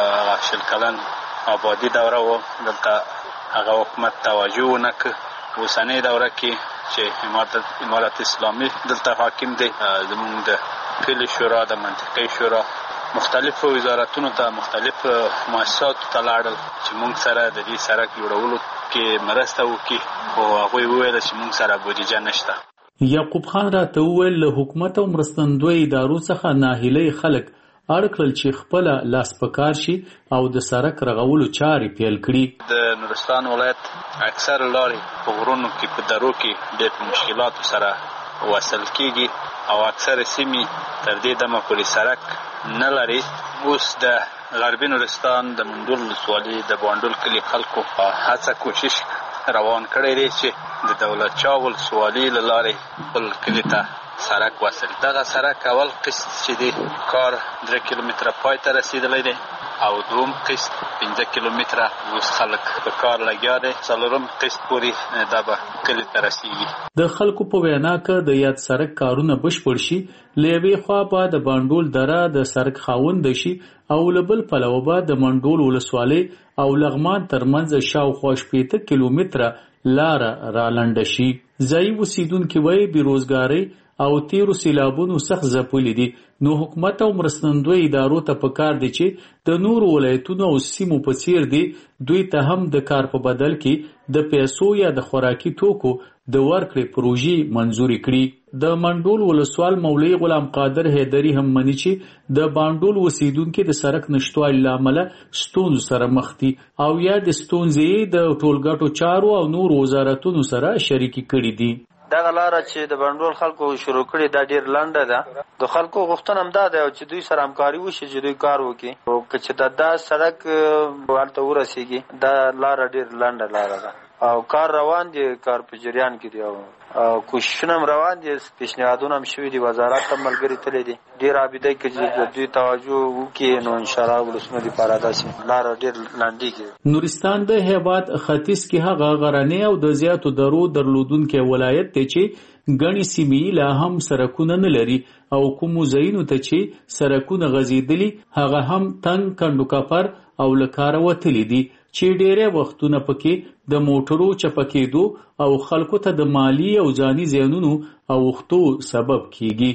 شل کلن آبادی دوره و دلته هغه حکومت توجه ونه کړ. اوسنۍ دوره کې چې امارت اسلامي دلته حاکم دی، زموږ د کلي شورا د منطقې شورا مختلفو وزارتونو ته مختلف مؤسساتو ته لاړل چې موږ سره د دې سړک جوړولو کې مرسته وکړي، خو هغوی وویل چې موږ سره بودیجه نشته. یعقوب خان راته وویل له حکومت او مرستندوی ادارو څخه ناهیلي خلک اړ کړل چې خپل لاس په کار شي او د سړک رغولو چارې پیل کړي. د نورستان ولایت اکثر لارې په غرونو کې په درو کې ډېر مشکلاتو سره وصل کیږي او اکثر سیمې تر دې دمه پورې سړک نه لري. اوس د غربي نورستان د منډول ولسوالۍ د بانډول کلي خلکو هڅه کوشش روان کړی دی چې د دولت شاه ولسوالۍ له لارې خپل کلي ته سړک وصل. دغه سړک اول قسط چې دی کار درې کیلومتره پای ته رسیدلی دی او دوم قسط پنځه کیلومتره اوس خلک په کار لګیا دی. څلورم قسط پورې دا به کلي ته رسیږي. د خلکو په وینا که د یاد سړک کارونه بشپړ شي، له یوې خوا به د بانډول دره د سړک خاوند شي او له بل پلوه به د منډول ولسوالۍ او لغمان ترمنځ شاوخوا شپېته کیلومتره لاره رالنډه شي. ځایي اوسیدونکي وایي بېروزګارۍ او تیرو سیلابونو سخت ځپلي دي، نو حکومت او مرستندوی ادارو ته پکار دي چې د نورو ولایتونو او سیمو په څیر دي دوی ته هم د کار په بدل کې د پیسو یا د خوراکي توکو د ورکړې پروژې منظوري کړي. د منډول ولسوال مولوي غلام قادر حیدري هم مني چې د بانډول اوسیدونکي د سړک نشټوالي له امله ستونزو سره مخ دي او یا د ستونزې د ټولګټو چارو او نورو وزارتونو سره شریکي کړي دي. دغه لاره چې د بانډول خلکو شروع کړي دا ډیر لنډه ده. د خلکو غوښتنه هم دا ده چې دوی سره همکاري وشي چې دوی کار وکړي او چې دا دا سړک هلته ورسیږي. دا لاره ډیر لنډه لاره ده او کار روان دي، کار په جریان کې دی او کوششونه هم روان دي. پیشنهادونه هم شوي دي، وزارت هم ملګري تللی دي. ډیر عابده کې چې دوی توجه وکړي نو انشاءالله ولسونه دپاره داسې لاره ډیر لنډېږي. نورستان د هیواد ختیځ کې هغه غرنی او د زیاتو درو درلودونکی ولایت دی چې ګڼې سیمې لا هم سړکونه نه لري او کومو ځایونو ته چې سړکونه غځېدلي هغه هم تنګ کنډوکپر او له کاره وتلي دي چې ډېری وختونه پکې د موټرو چپه کېدو او خلکو ته د مالی او ځاني زیانونو اوښتو سبب کیږي.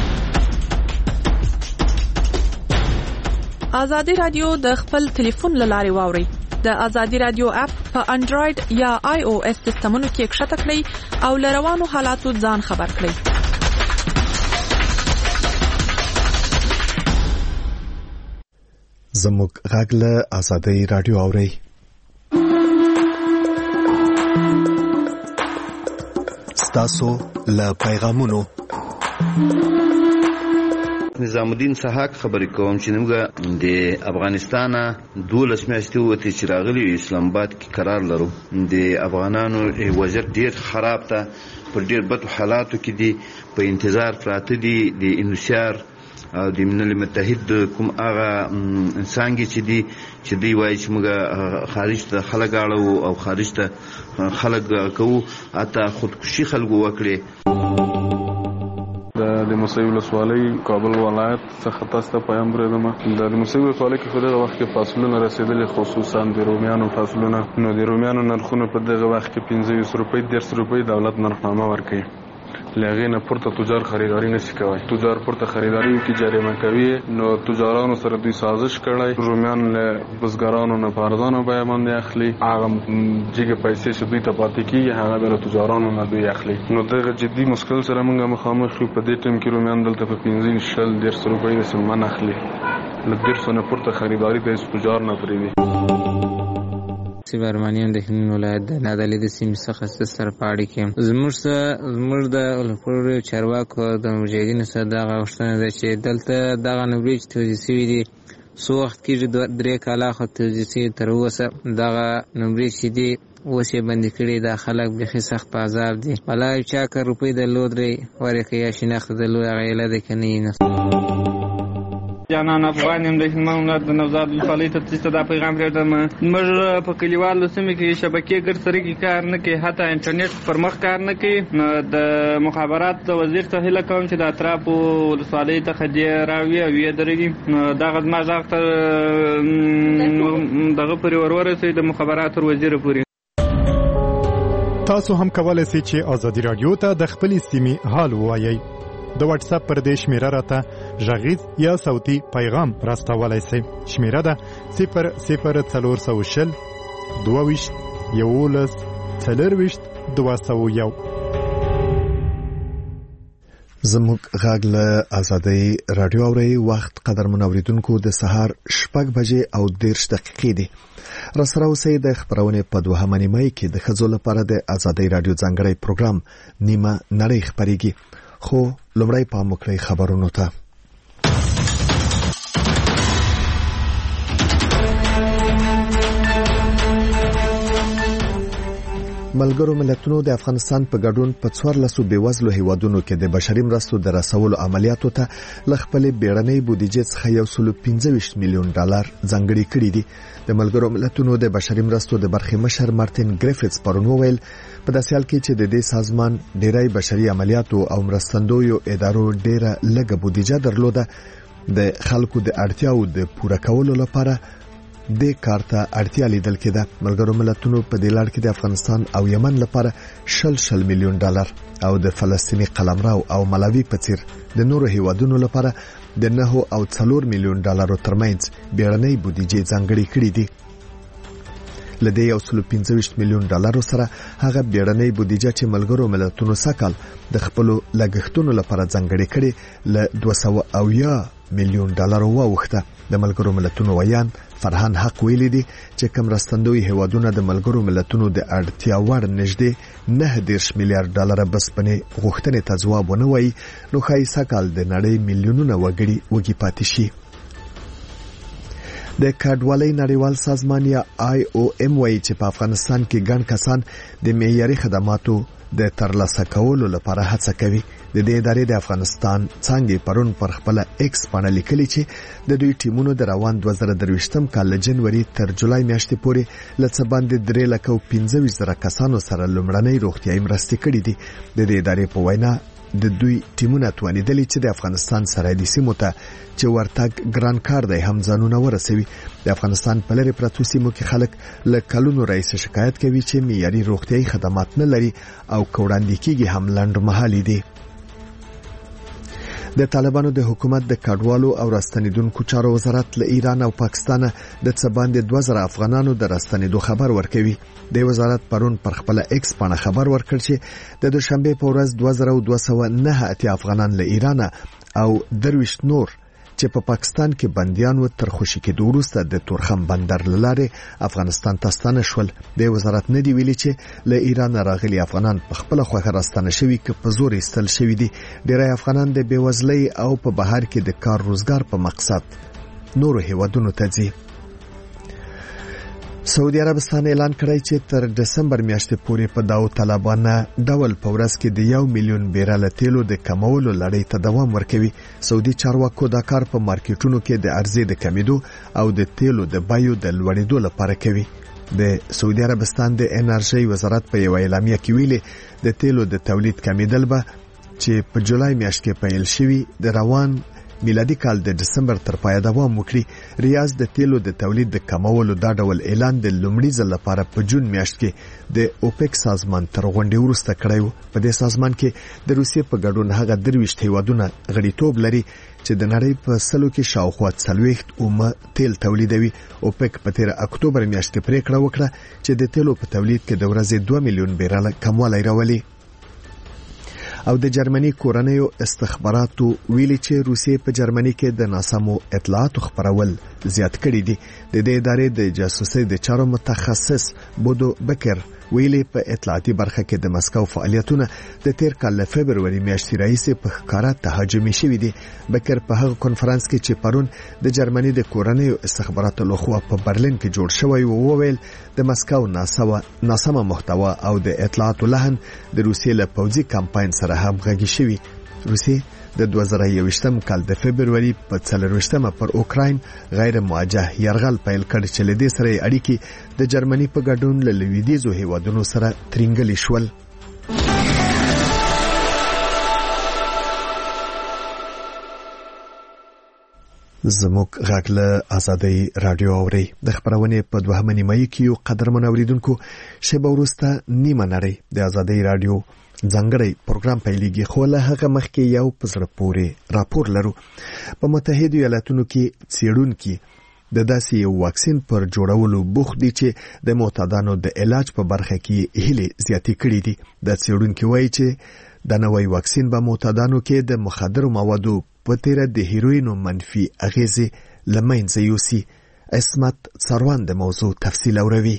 ازادي رادیو د خپل ټلیفون له لارې واورئ. د ازادي رادیو اپ په انډراید یا آی او اس سیسټمونو کې ښکته کړئ او له روانو حالاتو ځان خبر کړئ. زموږ غږ له ازادي رادیو اورئ. ستاسو له پیغامونو نظام الدین صحاق خبرې کوم چې موږ د افغانستان دولس میاشتې وته چې راغلي اسلام آباد کې قرار لرو. د افغانانو وضعیت ډیر خراب ده، په ډیر بد حالاتو کې دي، په انتظار پراته دي د انوشار او د ملل متحد کوم هغه انسانګي چې دي چې دوی وایي چې موږ خارج ته خلک اړو او خارج ته خلک کوو، حتی خودکشي خلکو وکړي. د موسوي ولسوالۍ کابل ولایت څخه تاسو ته پیغام درلودم. د موسوي ولسوالۍ کې په دغه وخت کې فاصلونه رسیدلي، خصوصا د رومیانو فاصلونه. نو د رومیانو نرخونه په دغه وخت کې پنځه ویشت روپۍ دېرش روپۍ دولت نرخنامه ورکوي. لغې نه پورته تجار خریداري نشي کوي. تجار پورته خریداري کې جریمه کوي. نو تجارانو سره دوی سازش کړی، رومیان له بزګرانو نه په ارزانه بیه باندې اخلي. هغه جګې پیسې چې دوی ته پاتې کېږي هغه به له تجارانو نه دوی اخلي. نو دغه جدي مشکل سره موږ مخامخ یو. په دې ټیم کې رومیان دلته په پنځه شل دېرش روپۍ د سیمن اخلي. له دېرش نه پورته خریداري ته هېڅ تجار نه پرېږدي. برمانیان د هلمند ولایت د نادعلي د سیمې څخه سره په اړه کې زموږ سره زموږ د لپاره چارواکو د مجاهدینو سره دغه غوښتنه ده چې دلته دغه نوبري چې توجیه شوي دي څو وخت کېږي درې کاله خو توجیه شوي تر اوسه دغه نوبري چې دي اوس یې بندي کړي. دا خلک بیخي سخت په عذاب دي. ولا یو چا که روپۍ درلود دی ورکړي یا شناخت درلود هغه ایله دی که نه یې نه. جانان افغان یم د هلمند ولایت د نوزاد ولسوالۍ تفتیش ته دا پیغام پرېږدم. موږ په کلیوالو سیمو کې شبکې ګډ سرکې کار نه کوي، حتی انټرنیټ پر مخ کار نه کوي. نو د مخابرات د وزیر ته هیله کوم چې د اطرافو ولسوالۍ څخه دې راوي او یې درېږي. نو دغه زما غږ ته دغه پورې ور ورسوي، د مخابراتو وزیر پورې. تاسو هم کولای شئ چې آزادي رادیو ته د خپل سیمې حال ووایئ. د واتس اپ پر دې شمیره راته غږیز یا صوتي پیغام راستولای شئ. شمیره ده صفر صفر څلور سوه شل دوه ویشت یولس څلرویشت دوه سوه یو. زموږ غږ له آزادۍ رادیو اوري. وخت قدرمن اوریدونکو د سهار شپږ بجې او دېرش دقیقې دي. راسره اوسئ د خبرونې په دوهمه نیمه کې د ښځو لپاره د آزادۍ رادیو ځانګړی پروګرام نیمه نړۍ خپرېږي. خو لومړی پام وکړئ خبرونو ته. ملګرو ملتونو د افغانستان په ګډون په څوارلسو بېوزلو هیوادونو کې د بشري مرستو د رسولو عملیاتو ته له خپلې بیړنۍ بودیجې څخه یو سل پنځه ویشت میلیون ډالر ځانګړي کړي دي. د ملګرو ملتونو د بشري مرستو د برخې مشر مارټین ګریفټس پرون وویل په داسې حال کې چې د دې سازمان ډېری بشري عملیاتو او مرستندویو ادارو ډېره لږه بودیجه درلوده، د خلکو د اړتیاو د پوره کولو لپاره د کار ته اړتیا لیدل کېده. ملګرو ملتونو په دې لړ کې د افغانستان او یمن لپاره شل شل میلیون ډالر او د فلسطینی قلمرو او ملاوی په څیر د نورو هیوادونو لپاره د نه او څلور میلیون ډالرو ترمنځ بیړنۍ بودیجې ځانګړې کړې دي. لدې یو سل پنځه ویشت میلیون ډالرو سره هغه بیړنۍ بودیجه چې ملګرو ملتونو سکهال د خپل لګښتونو لپاره ځانګړې کړې ل دوه سوه اویا میلیون ډالر واوښته. د ملګرو ملتونو ویان فرهان حق ویلي دي چې کوم راستندوی هیوادونه د ملګرو ملتونو د اړتیا وړ نږدې نه دیرش میلیارډ ډالر بسپنې غوښتنې ته ځواب ونه وایي، نو ښایي سکهال د نړۍ میلیونونه وګړي وږي پاتې شي. د کډوالۍ نړیوال سازمان یا آی او ام وایي چې په افغانستان کې ګڼ کسان د معیاري خدماتو د ترلاسه کولو لپاره هڅه کوي. د دې ادارې د افغانستان څنګه پرون پر خپل ایکس باندې لیکلي چې د دوی ټیمونو د روان دوه زره درویشتم کال له جنوري تر جولای میاشتې پورې لڅ باندې درې لکه او پنځه ویشت زره کسانو سره لومړنۍ روغتیايي مرستې کړې دي. د دې ادارې په وینا د دوی ټیمونه توانیدلي چې د افغانستان سره د سیمو ته چې ورتګ ګران کار دی هم ځانونه ورسوي. د افغانستان په لرې پرتو سیمو کې خلک له کلونو راهیسې شکایت کوي چې معیاري روغتیايي خدمات نه لري او وړاندې کېږي هم لنډمهالي دي. د طالبانو د حکومت د کډوالو او راستنیدونکو چارو وزارت له ایران او پاکستان د څه باندې دوه زره افغانانو د راستنیدو خبر ورکوي. د وزارت پرون پر خپل ایکس باندې خبر ورکړ چې د دوشنبه په ورځ دوه زره دوه سوه نهه اتیا افغانان له ایران او درویشت نور چې په پاکستان کې بنديان و تر خوشي کې وروسته د تورخم بندر لاره افغانستان ته ستانه شول. د وزارت نه دی ویلي چې له ایران راغلي افغانان په خپل خوخه راستانه شوي ک په زور استل شوي دي. ډیری افغانان د بیوزلۍ او په بهر کې د کار روزګار په مقصد نور هیوادونو ته ځي. سعودي عربستان اعلان کړی چې تر دسمبر میاشتې پورې په داوطلبانه ډول په ورځ کې د یو میلیون بیرل تیلو د کمولو لړۍ ته دوام ورکوي. سعودي چارواکو دا کار په مارکیټونو کې د عرضې د کمیدو او د تیلو د بیو د لوړېدو لپاره کوي. د سعودي عربستان د انرژي وزارت په یو اعلامیه کې ویلي د تیلو د تولید کمیدل به چې په جولای میاشت کې پیل شوی د روان میلادي کال د دسمبر تر پایه دوام وکړي. ریاض د تیلو د تولید د کمولو دا ډول اعلان د لومړي ځل لپاره په جون میاشت کې د اوپک سازمان تر غونډې وروسته کړی و. په دې سازمان کې د روسیې په ګډون هغه درویشت هیوادونه غړیتوب لري چې د نړۍ په سلو کې شاوخوا څلوېښت اومه تیل تولیدوي. اوپک په تیر اکتوبر میاشت کې پریکړه وکړه چې د تیلو په تولید کې د ورځې دوه میلیون بیرل کموالی راولي. او د جرمني کورنیو استخباراتو ویلي چې روسیې په جرمني کې د ناسمو اطلاعاتو خپرول زیات کړي دي. د دې ادارې د جاسوسۍ د چارو متخصص بودو بکر ویلي په اطلاعاتي برخه کې د مسکو فعالیتونه د تیر کال له فبرवरी میاشتې راهیسې په ښکاره تهاجمي شوي دي. بکر په هغه کنفرانس کې چې پرون د جرمني د کورنیو استخباراتو لخوا په برلین کې جوړ شوی و وویل د مسکو ناسمه ناسمه محتوا او د اطلاعاتو لحن د روسیې له پوځي کمپاین سره همغږي شوی. روسیې د دوه زره یوویشتم کال د فبرवरी په څلرویشتمه پر اوکراین غیر موجه یرغل پیل کړ چې له دې سره اړیکې د جرمني په ګډون له لویدیځو هیوادونو سره ترنګلې شول. زموږ غږ له آزادۍ رادیو اوري د خبرونه په دوهمه نیمه کې یو قدرمن اوریدونکو شیبه وروسته نیمه نړۍ د آزادۍ رادیو ځانګړی پروګرام پیلېږي خو له هغه مخکې یو پزره پورې راپور لرو. په متحده ایالاتونو کې څېړونکي د داسې یو واکسین پر جوړولو بوخت دي چې د معتادانو د علاج په برخه کې هیله زیاتې کړې دي. د څېړونکو وایي چې د نوې واکسین به معتادانو کې د مخدرو موادو په تیره د هیروینو منفي اغیزې لمنځه یوسي. اسمت څروان د موضوع تفصیل اوروي.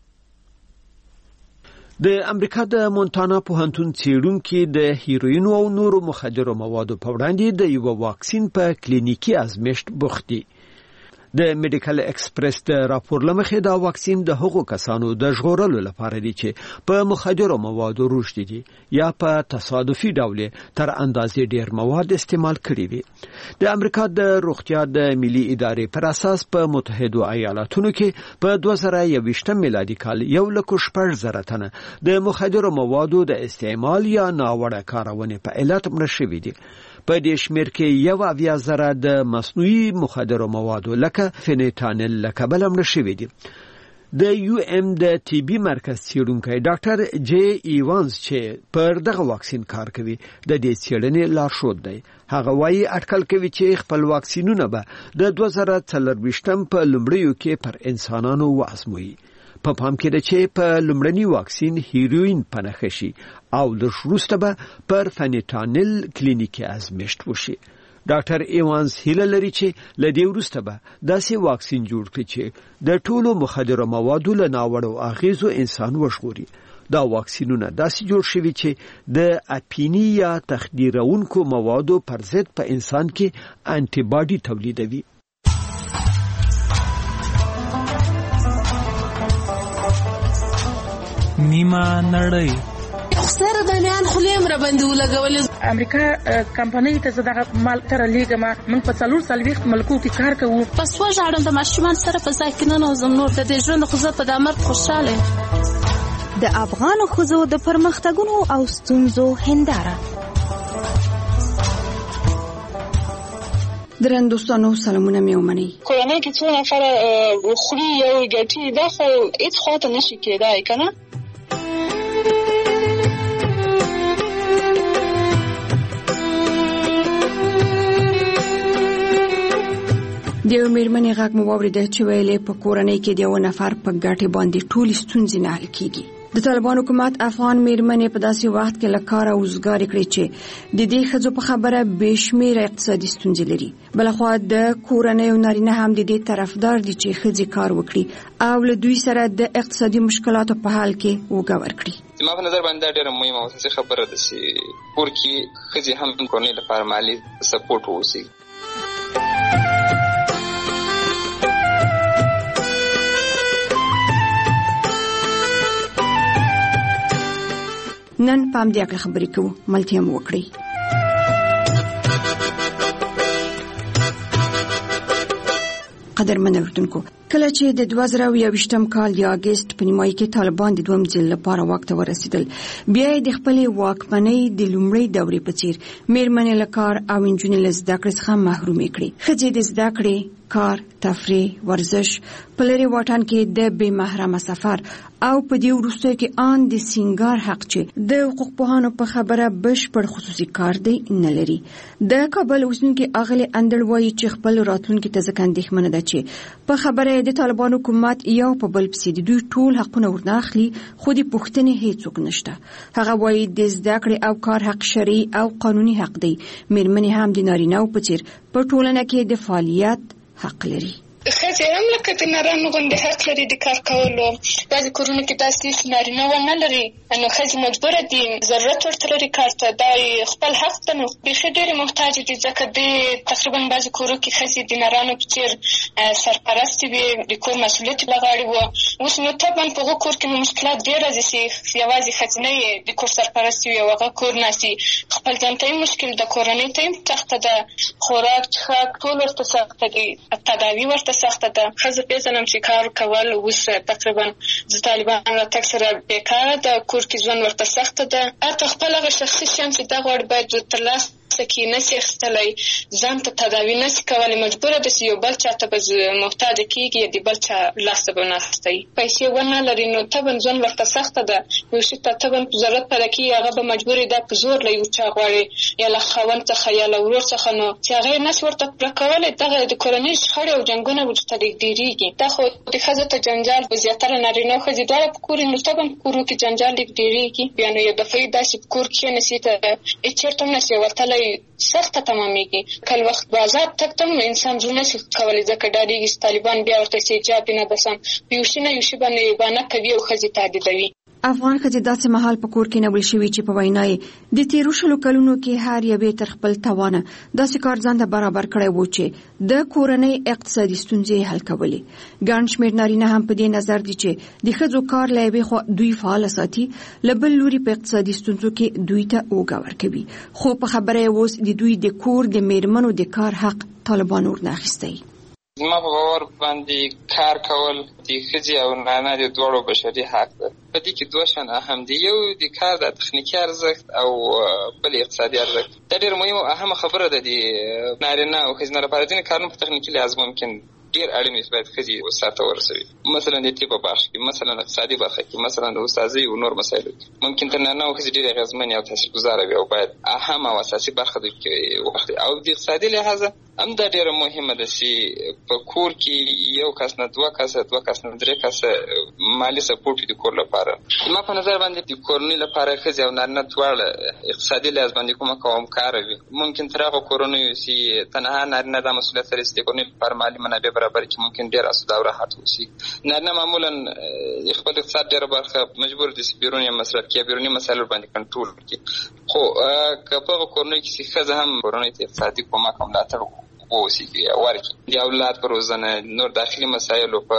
د امریکا د مونتانا پوهنتون څېړونکي د هیروین او نورو مخدرو موادو په وړاندې د یو واکسین په کلینیکي ازمېښت بوخت دي. د میډیکل ایکسپریس د راپور لمخې دا واکسین د هغو کسانو د ژغورلو لپاره دی چې په مخدرو موادو روږدي دي یا په تصادفي ډول تر اندازې ډیر مواد استعمال کړي دي. د امریکا د روغتیا د ملي ادارې پر اساس په متحده ایالاتونو کې په دوه زره یوویشتم میلادي کال یو لک شپږ زره تنه د مخدرو موادو د استعمال یا ناوړه کارونې په علت مړه شوي دي. په دې شمیر کې یو اویا زره د مصنوعي مخدرو موادو لکه فینټانل له کبله مړه شوي دي. د یو ام د ټي بي مرکز څېړونکی ډاکټر جی ایوانز چې پر دغه واکسین کار کوي د دې څېړنې لارښود دی. هغه وایي اټکل کوي چې خپل واکسینونه به د دوه زره څلرویشتم په لومړیو کې پر انسانانو وازموي. په پام کې ده چې په لومړني واکسین هیروین په نښه شي او لږ وروسته به پر فینټانل کلینیکي ازمېښت وشي. ډاکټر ایوانز هیله لري چې له دې وروسته به داسې واکسین جوړ کړي چې د ټولو مخدرو موادو له ناوړو اغیزو انسان وژغوري. دا واکسینونه داسې جوړ شوي چې د اپینی یا تخدیرونکو موادو پر ضد په انسان کې انټي باډي تولیدوي. نیمه نړۍ سره د نیان خلیم را باندې ولګول. امریکا کمپنۍ ته دغه مال تر لیګما من په څلور سلويخت ملکو کې کار کوو. پس و ژړم د ماشومان سره په ساکنانو زم نور د دې ژوند خو زه په دامر خوشاله. د افغان خزو د پرمختګونو او ستونزو هنداره. درندوستانو سلامونه مې ومنئ. کورنۍ کې څو نفره خوري یو ګټي دا خو هیڅ خواته نشي کېدای کنه. د یو میرمنې غږ مو واورېده چې ویلې په کورنۍ کې د یو نفر په ګټې باندې ټولې ستونزې نه حل کېږي. د طالبان حکومت افغان میرمنې په داسې وخت کې له کاره وزګارې کړې چې د دې ښځو په خبره بې شمېره اقتصادي ستونزې لري. بلخوا د کورنیو نارینه هم د دې طرفدار دي چې ښځې کار وکړي او له دوی سره د اقتصادي مشکلاتو په حال کې وګه ورکړي. زما په نظر باندې ډېره مهمه او اساسي خبره ده چې کور کې ښځې هم کورنۍ لپاره مالي سپورټ واوسي. نن پام دې اکل خبرې کوو ملتیا مو وکړي. قدرمن اوریدونکو کله چې د دوه زره یوویشتم کال د اگست په نیمایي کې طالبان د دویم ځل لپاره واک ته ورسېدل بیا د خپلې واکمنۍ د لومړۍ دورې په څیر میرمنې له کار او نجونې له زده کړې څخه محرومې کړې. ښځې د زده کړې کار تفریح ورزش په لرې واټن کې د بې محرمه سفر او په دې وروستیو کې آن د سینګار حق چې د حقوق پوهانو په خبره بشپړ خصوصي کار دی نه لري. د کابل اوسیدونکي اغلې اندړ وایي چې خپل راتلونکي ته ځکه اندېښمنه ده چې په خبره د طالبان حکومت یو په بل پسې د دوی ټول حقونه ورنه اخلي خو د پوښتنې هیڅوک نشته. هغه وایي د زده کړې او کار حق شرعي او قانوني حق دی. میرمنې هم د نارینه‌و په څیر په ټولنه کې د فعالیت حق لري. ښځې ښځې هم لکه د نرانو غوندې حق لري د کار کولو. بعضې کورونو کې داسې نارینه ونه لري نو ښځې مجبوره دي ضرورت ورته لري کار ته، دا خپل حق ده. نو بیخي ډېرې محتاجې دي ځکه دې تقریبا بعضې کورو کې ښځې د نرانو په څېر سرپرستې وي، د کور مسؤلیت یې له غاړې وه. اوس نو طبعا په هغو کور کې نو مشکلات ډېر راځي چې یوازې ښځینه یې د کور سرپرستې وي او هغه کور ناستي، خپل ځان ته یې مشکل ده، کورنۍ ته یې سخته ده، خوراک څښاک ټول ورته سخته دي، تداوي ورته سخته ده. ښځه پېژنم چې کار کول اوس تقریبا د طالبان راتګ سره بېکاره ده، کور کې ژوند ورته سخته ده. حتی خپل هغه شخصي شیان چې دا غواړي باید ترلاسه کړي، نشي اخیستلی، ځان ته تداوي نشي کولی، مجبوره ده چې یو بل چا ته به محتاجه کېږي یا د بل چا لاس ته به ناستوي. پیسې ونه لري نو طبعا ژوند ورته سخته ده. یو شي ته طبعا ضرورت پیدا کېږي، هغه به مجبور دا په زور له یو چا غواړي، یا له خاوند څخه یا له ورور څخه، نو چې هغه یې نشي ورته پوره کولی. دغه د کورنۍ شخړې او جنګونه ورته ډېرېږي. دا خو د ښځو ته جنجال په زیاتره نارینه او ښځې دواړه په کور نو طبعا په کورو کې جنجال ډېرېږي. بیا نو یو دفعې داسې په کور کښېنسي ته هېڅ چېرته هم نشي وتلی، سخته تمامېږي. کله وخت بازار تګ ته هم انسان زړه نشي کولی ځکه ډارېږي چې طالبان بیا ورته چې حجاب یې نه ده سم، په یو شي نه یو شي باندې بانه کوي او ښځې تهدیدوي. افغان ښځې داسې مهال په کور کې نبل شوي چې په وینا یې د تېرو شلو کلونو کې هر یوې تر خپل توانه داسې کار ځان ته برابر کړی و چې د کورنۍ اقتصادي ستونزې حل کولې. ګڼ شمېر نارینه هم په دې نظر دي چې د ښځو کار له یوې خوا دوی فعاله ساتي، له بل لوري په اقتصادي ستونزو کې دوی ته اوږه ورکوي. خو په خبره یې اوس د دوی د کور د میرمنو د کار حق طالبانو ورنه اخیستی. زما په باور باندې کار کول د ښځې او نارینه د دواړو بشري حق ده. په دې کې دوه شیان اهم دي، یو د کار د تخنیکي ارزښت او بل اقتصادي ارزښت. دا ډېر مهمه او اهمه خبره ده د نارینه او ښځینه لپاره. ځینې کارونه په تخنیکي لحاظ ممکن ډېر اړین وي باید ښځې سرته ورسوي، مثلا د طب په برخه کې، مثلا اقتصادي برخه کې، مثلا د استاذۍ او نور مسایلو کې ممکن تر نارینه او ښځې ډېرې اغېزمنې او تاثیرګذاره وي او باید اهمه او اساسي برخه ده کې وخت. او د اقتصادي لحاظه هم دا ډېره مهمه ده چې په کور کې یو کس نه دوه کسه دوه کس نه درې کسه مالي سپورټ د کور لپاره. زما په نظر باندې د کورنۍ لپاره ښځې او نارینه دواړه اقتصادي لحاظ باندې کومه کومکاره وي. ممکن تر هغه کورنیو چې تنها نارینه دا مسؤلیت لري چې د کورنۍ لپاره مالي منابع برابر کړي ممکن ډېر اسوده او راحت اوسي. نارینه معمولا خپل اقتصاد ډېره برخه مجبور دي چې بیروني مصرف کړي، بیروني مسایلو باندې کنټرول کړي. خو که په هغه کورنۍ کې چې ښځه هم کورنۍ ته اقتصادي کومک او ملاتړ ووسیږي ورکړي، د اولاد په روزنه، نور داخلي مسایلو په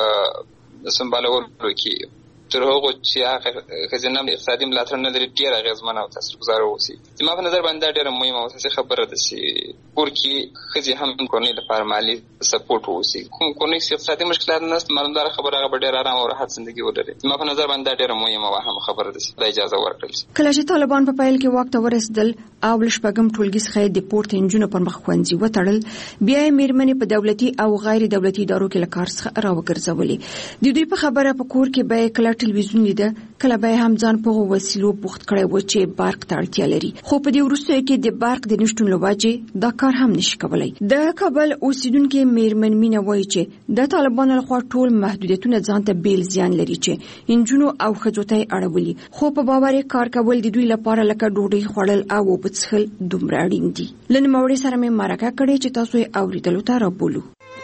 سمبالولو کې، تر هغو چې هغه ښځینه اقتصادي ملاتړ نه لري ډېر اغېزمنه او تاثیرګذاره واوسي. زما په نظر باندې دا ډېره مهمه او اساسي خبره ده چې کور کې ښځې هم کورنۍ لپاره مالي سپورټ واوسي. کوم کورنۍ چې اقتصادي مشکلات نشته، معلومداره خبره هغه به ډېر ارام او راحت زندګي ولري. زما په نظر باندې دا ډېره مهمه او اهمه خبره ده چې دا اجازه ورکړل شي. کله چې طالبان په پیل کې واک ته ورسېدل او له شپږم ټولګي څخه د پورته نجونو پر مخ ښوونځي وتړل، بیا یې میرمنې په دولتي او غیر دولتي ادارو کې له کار څخه راوګرځولې. د دوی په خبره په کور کې به کله ټلویزیون لیده، کله به هم ځان په وسیلو بوخت کړی و چې برق ته اړتیا لري. خو په دې وروستیو کې د برق د نشتون له وجې دا کار هم نشي کولی. د کابل اوسیدونکې میرمن مینه وایي چې د طالبانو لخوا ټول محدودیتونه ځان ته بیل زیان لري چې نجونو او ښځو ته یې اړولي. خو په باور یې کار کول د دوی لپاره لکه ډوډۍ خوړل او اوبه څښل دومره اړین دي. له نوموړي سره مې مرکه کړې چې تاسو یې اورېدلو ته رابولو.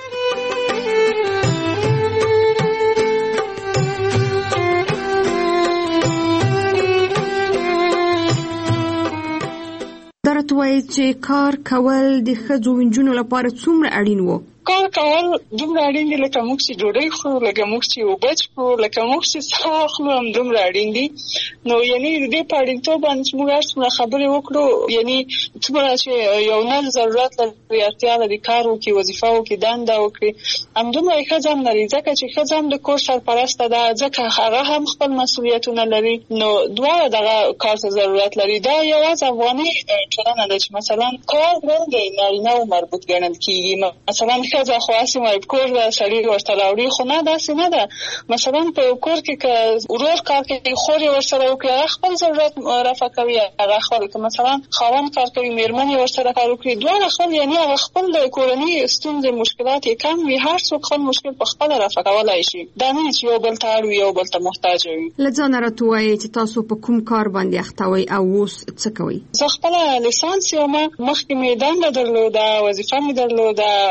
درته وایي چې کار کول د ښځو او نجونو لپاره څومره اړین و؟ کار کول دومره اړین دي لکه موږ چې ډوډۍ خورو، لکه موږ چې اوبه څښو، لکه موږ چې څښاک اخلو هم دومره اړین دي. نو یعنې د دې په اړینتوب باندې چې موږ هر څومره خبرې وکړو، یعنې څومره چې یو نر ضرورت لري، اړتیا لري کار وکړي، وظیفه وکړي، دنده وکړي، همدومره یې ښځه هم لري، ځکه چې ښځه هم د کور سرپرسته ده، ځکه هغه هم خپل مسؤلیتونه لري. نو دواړه دغه کار ته ضرورت لري. دا یوازې افغاني ټولنه ده چې مثلا کار ګڼې نارینه و مربوط ګڼل کېږي. مثلا ښځه خو هسې وایي په کور ده، سړي ورته راوړي، خو نه، داسې نه ده. مثلا په کور کې که ورور کار کوي، خور یې ورسره وکړي، هغه خپل ضرورت رفع کوي، هغه خپل. که مثلا خاوند کار کوي، مېرمن یې ورسره کار وکړي، دواړه خپل، یعنې هغه خپل د کورنۍ ستونزې مشکلات یې کم وي، هر څوک خپل مشکل په خپله رفع کولی شي. دا نه چې یو بل ته اړ وي، یو بل ته محتاج وي. له ځانه راته ووایئ چې تاسو په کوم کار باندې اخته وئ او اوس څه کوئ؟ زه خپله لیسانس یم، مخکې مې دنده درلوده، وظیفه مې درلوده، درس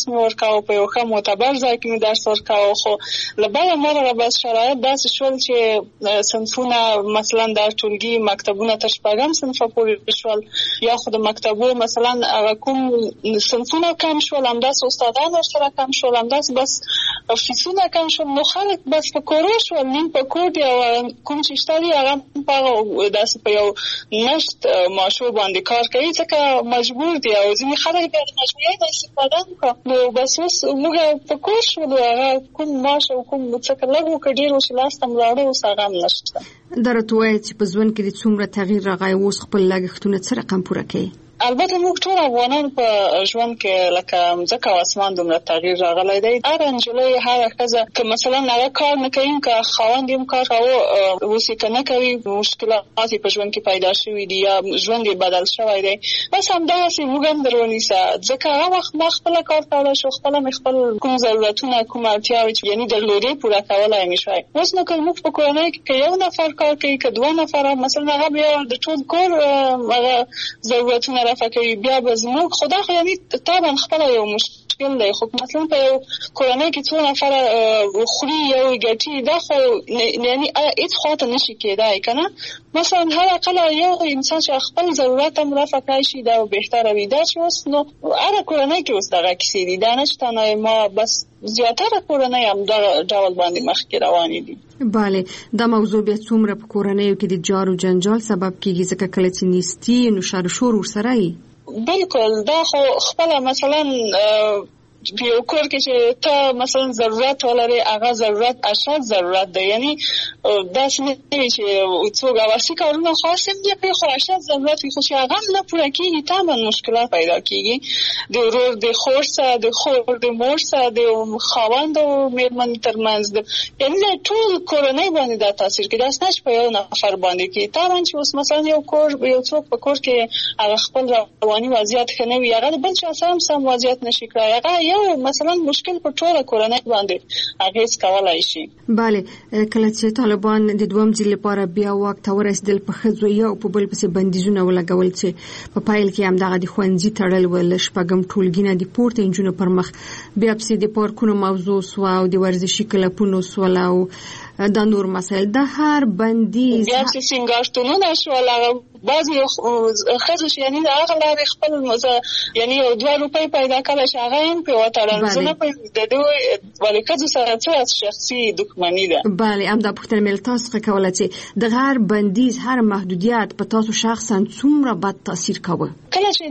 درس مې ورکاوه، په یو ښه معتبر ځای کې مې درس ورکاوه، خو له بله مرغه بس شرایط داسې شول چې صنفونه مثلا د ټولګي مکتبونه تر شپږم صنفه پورې شول، یا خو د مکتبو مثلا هغه کوم صنفونه کم شول، همداسې استادان ورسره کم شول، همداسې بس فیسونه کم شول، نو خلک بس په کورو شول، نیم په کور دي او کوم چې شته دي هغه په هغه داسې په یو نشت ماشو باندې کار کوي، ځکه مجبور دي او ځینې خلک بیا د مجبورۍ نه استفاده وکړه. نو بس اوس موږ په کور شولو، هغه کوم معاش او کوم څه لږ وکړه ډېر و چې لاس ته ملاړه اوس هغه هم نشته. دا راته ووایه چې په ژوند کې د څومره تغییر راغی، اوس خپل لګښتونه څه رقم پوره کوي؟ البته موږ ټول افغانان په ژوند کې لکه مځکه او اسمان دومره تغییر راغلی دی. هره نجلۍ هره ښځه که مثلا هغه کار نه کوي، که خاوند یې هم کار کوه اوس یې که نه کوي، مشکلات یې په ژوند کې پیدا شوي دي یا ژوند یې بدل شوی دی، بس همداسې موږ هم در ونیسه، ځکه هغه وخت ما خپله کار کولی شو، خپله مې خپل کوم ضرورتونه کوم اړتیاوې چې یعنې درلودې پوره کولی مې شوی. اوس نو که موږ په کورنۍ کې که یو نفر کار کوي، که دوه نفر، مثلا هغه بیا د ټول کور هغه ضرورتونه رفع کوي، بیا به زموږ خدا خو یعنې طبعا خپله یو مشکل دی، خو مثلا په یو کورنۍ کې څو نفره خوري یو ګټي، دا خو یعنې هېڅ خواته نشي کېدای که نه. مثلا هر اقل یو انسان چې خپل ضرورت هم رفع کړی شي دا بهتره وي. دا چې اوس نو هره کورنۍ کې اوس دغه کیسې دي، دا نه چې تنها ما بس زیاتره کورنۍ هم دغه ډول باندې مخکې روانې دي. بله، دا موضوع بیا څومره په کورنیو کې د جار و جنجال سبب کېږي، ځکه کله چې نیستي نو شر شور ورسره وي. بالکل، دا خو خپله مثلا په یو کور کې چې ته مثلا ضرورت ولري، هغه ضرورت اشد ضرورت دی، یعنی داسې نه وي چې څوک اواسي کارونه خاص هم دي خو اشد ضرورت وي، خو چې هغه هم نه پوره کېږي طبعا مشکلات پیدا کېږي، د ورور د خور سره، د خور د مور سره، د خاوند او مېرمن ترمنځ، یعنی د ټول کورنۍ باندې دا تاثیر کوي، داسې نه چې په یو نفر باندې کوي. طبعا چې اوس مثلا یو کور یو څوک په کور کې هغه خپل رواني وضعیت ښه نه وي، هغه د بل چا سره هم سم وضعیت نشي کړی، هغه یو مثلا مشکل په ټوله کورنۍ باندې اغېز کولای شي. بله، کله چې طالبان د دویم ځل لپاره بیا واک ته ورسېدل، په ښځو یو په بل پسې بندیزونه ولګول چې په پایل کې هم دغه د ښوونځي تړل ول، شپږم ټولګي نه د پورته نجونو پر مخ، بیا پسې د پارکونو موضوع سوه او د ورزشي کلبونو سول او دا نور مسایل، د هر بندیز بیا چې سینګارتونونه شول، هغه بعضې ښځو چې یعنې د هغه لارې خپل یعنې یو دوه روپۍ پیدا کړی چې هغه هم پرې وتړل، زه نه پوهېږم د دوی ولې ښځو سره څه شخصي دښمني ده. بله، همدا پوښتنه مې له تاسو څخه کوله چې د هر بندیز هر محدودیت په تاسو شخصا څومره بد تاثیر کوه؟ کله چې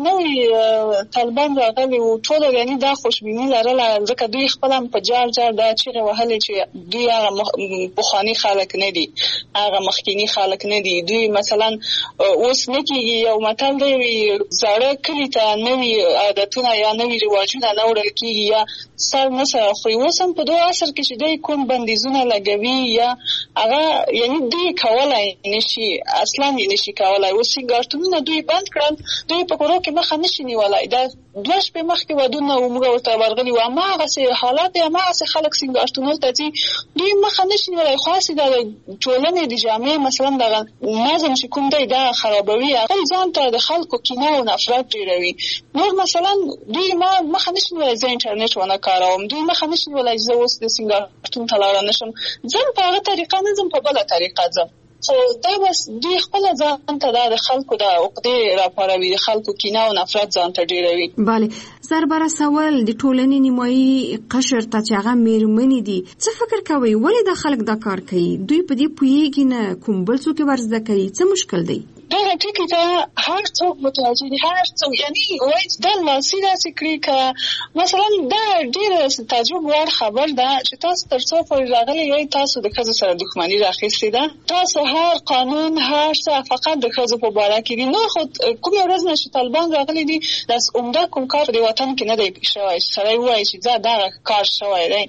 نوي طالبان راغلي وو ټولو یعنې دا خوشبیني لرله، ځکه دوی خپله هم په جار جار دا چیغې وهلې چې دوی هغه پخواني خلک نه دي، هغه مخکیني خلک نه دي، دوی مثلا اوس نه کېږي، یو متل دی زاړه کلي ته نوي عادتونه یا نوي رواجونه نه وړل کېږي یا سر نه سره خوري. اوس هم په دغه عصر کې چې دوی کوم بندیزونه لګوي یا هغه یعنې دوی کولی نشي، اصلا یې نشي کولی. اوس سینګارتونونه دوی بند کړل، دوی په کورو کې مخه نشي نیولی. دا دوه شپې مخکې ودونه و موږ ورته ورغلي وو، هماغسې حالات دی، هماغسې خلک سینګارتونو ته ځي، دوی مخه نشي نیولی. خو هسې د ټولنې د جامع مثلا دغه نظم چې کوم دی دا خرابوي، هغه ځان ته د خلکو کینه او نفرت ډېروي. نور مثلا دوی ما مخه نشي نیولی زه انټرنیټ ونه کاروم، دوی مخه نشي نیولی زه اوس د سینګارتون ته لاړه نشم، ځم په هغه طریقه نه ځم، په بله طریقه ځم. خو دا بس دوی خپله ځان ته دا د خلکو د عقدې راپاروي، د خلکو کینه او نفرت ځان ته ډېروي. بله، زربره سوال د ټولنې نیمایي قشر ته چې هغه مېرمنې دي، څه فکر کوئ ولې دا خلک دا کار کوي؟ دوی په دې پوهېږي نه، کوم بل څوک یې ورزده کوي، څه مشکل دی؟ دغه ټکي ته هر څوک متوجه دي، هر څوک یعنې وایي دا لاسي داسې کړي که مثلا دا ډېره تعجب وړ خبر ده چې تاسو تر څو پورې راغلي یئ تاسو د ښځو سره دښمني راخیستې ده، تاسو هر قانون هر څه فقط د ښځو په باره کې دي. نور خو کومې ورځ نه چې طالبان راغلي دي داسې عمده کوم کار په دې وطن کې نه دی شوی چې سړی ووایي چې دا دغه کار شوی دی،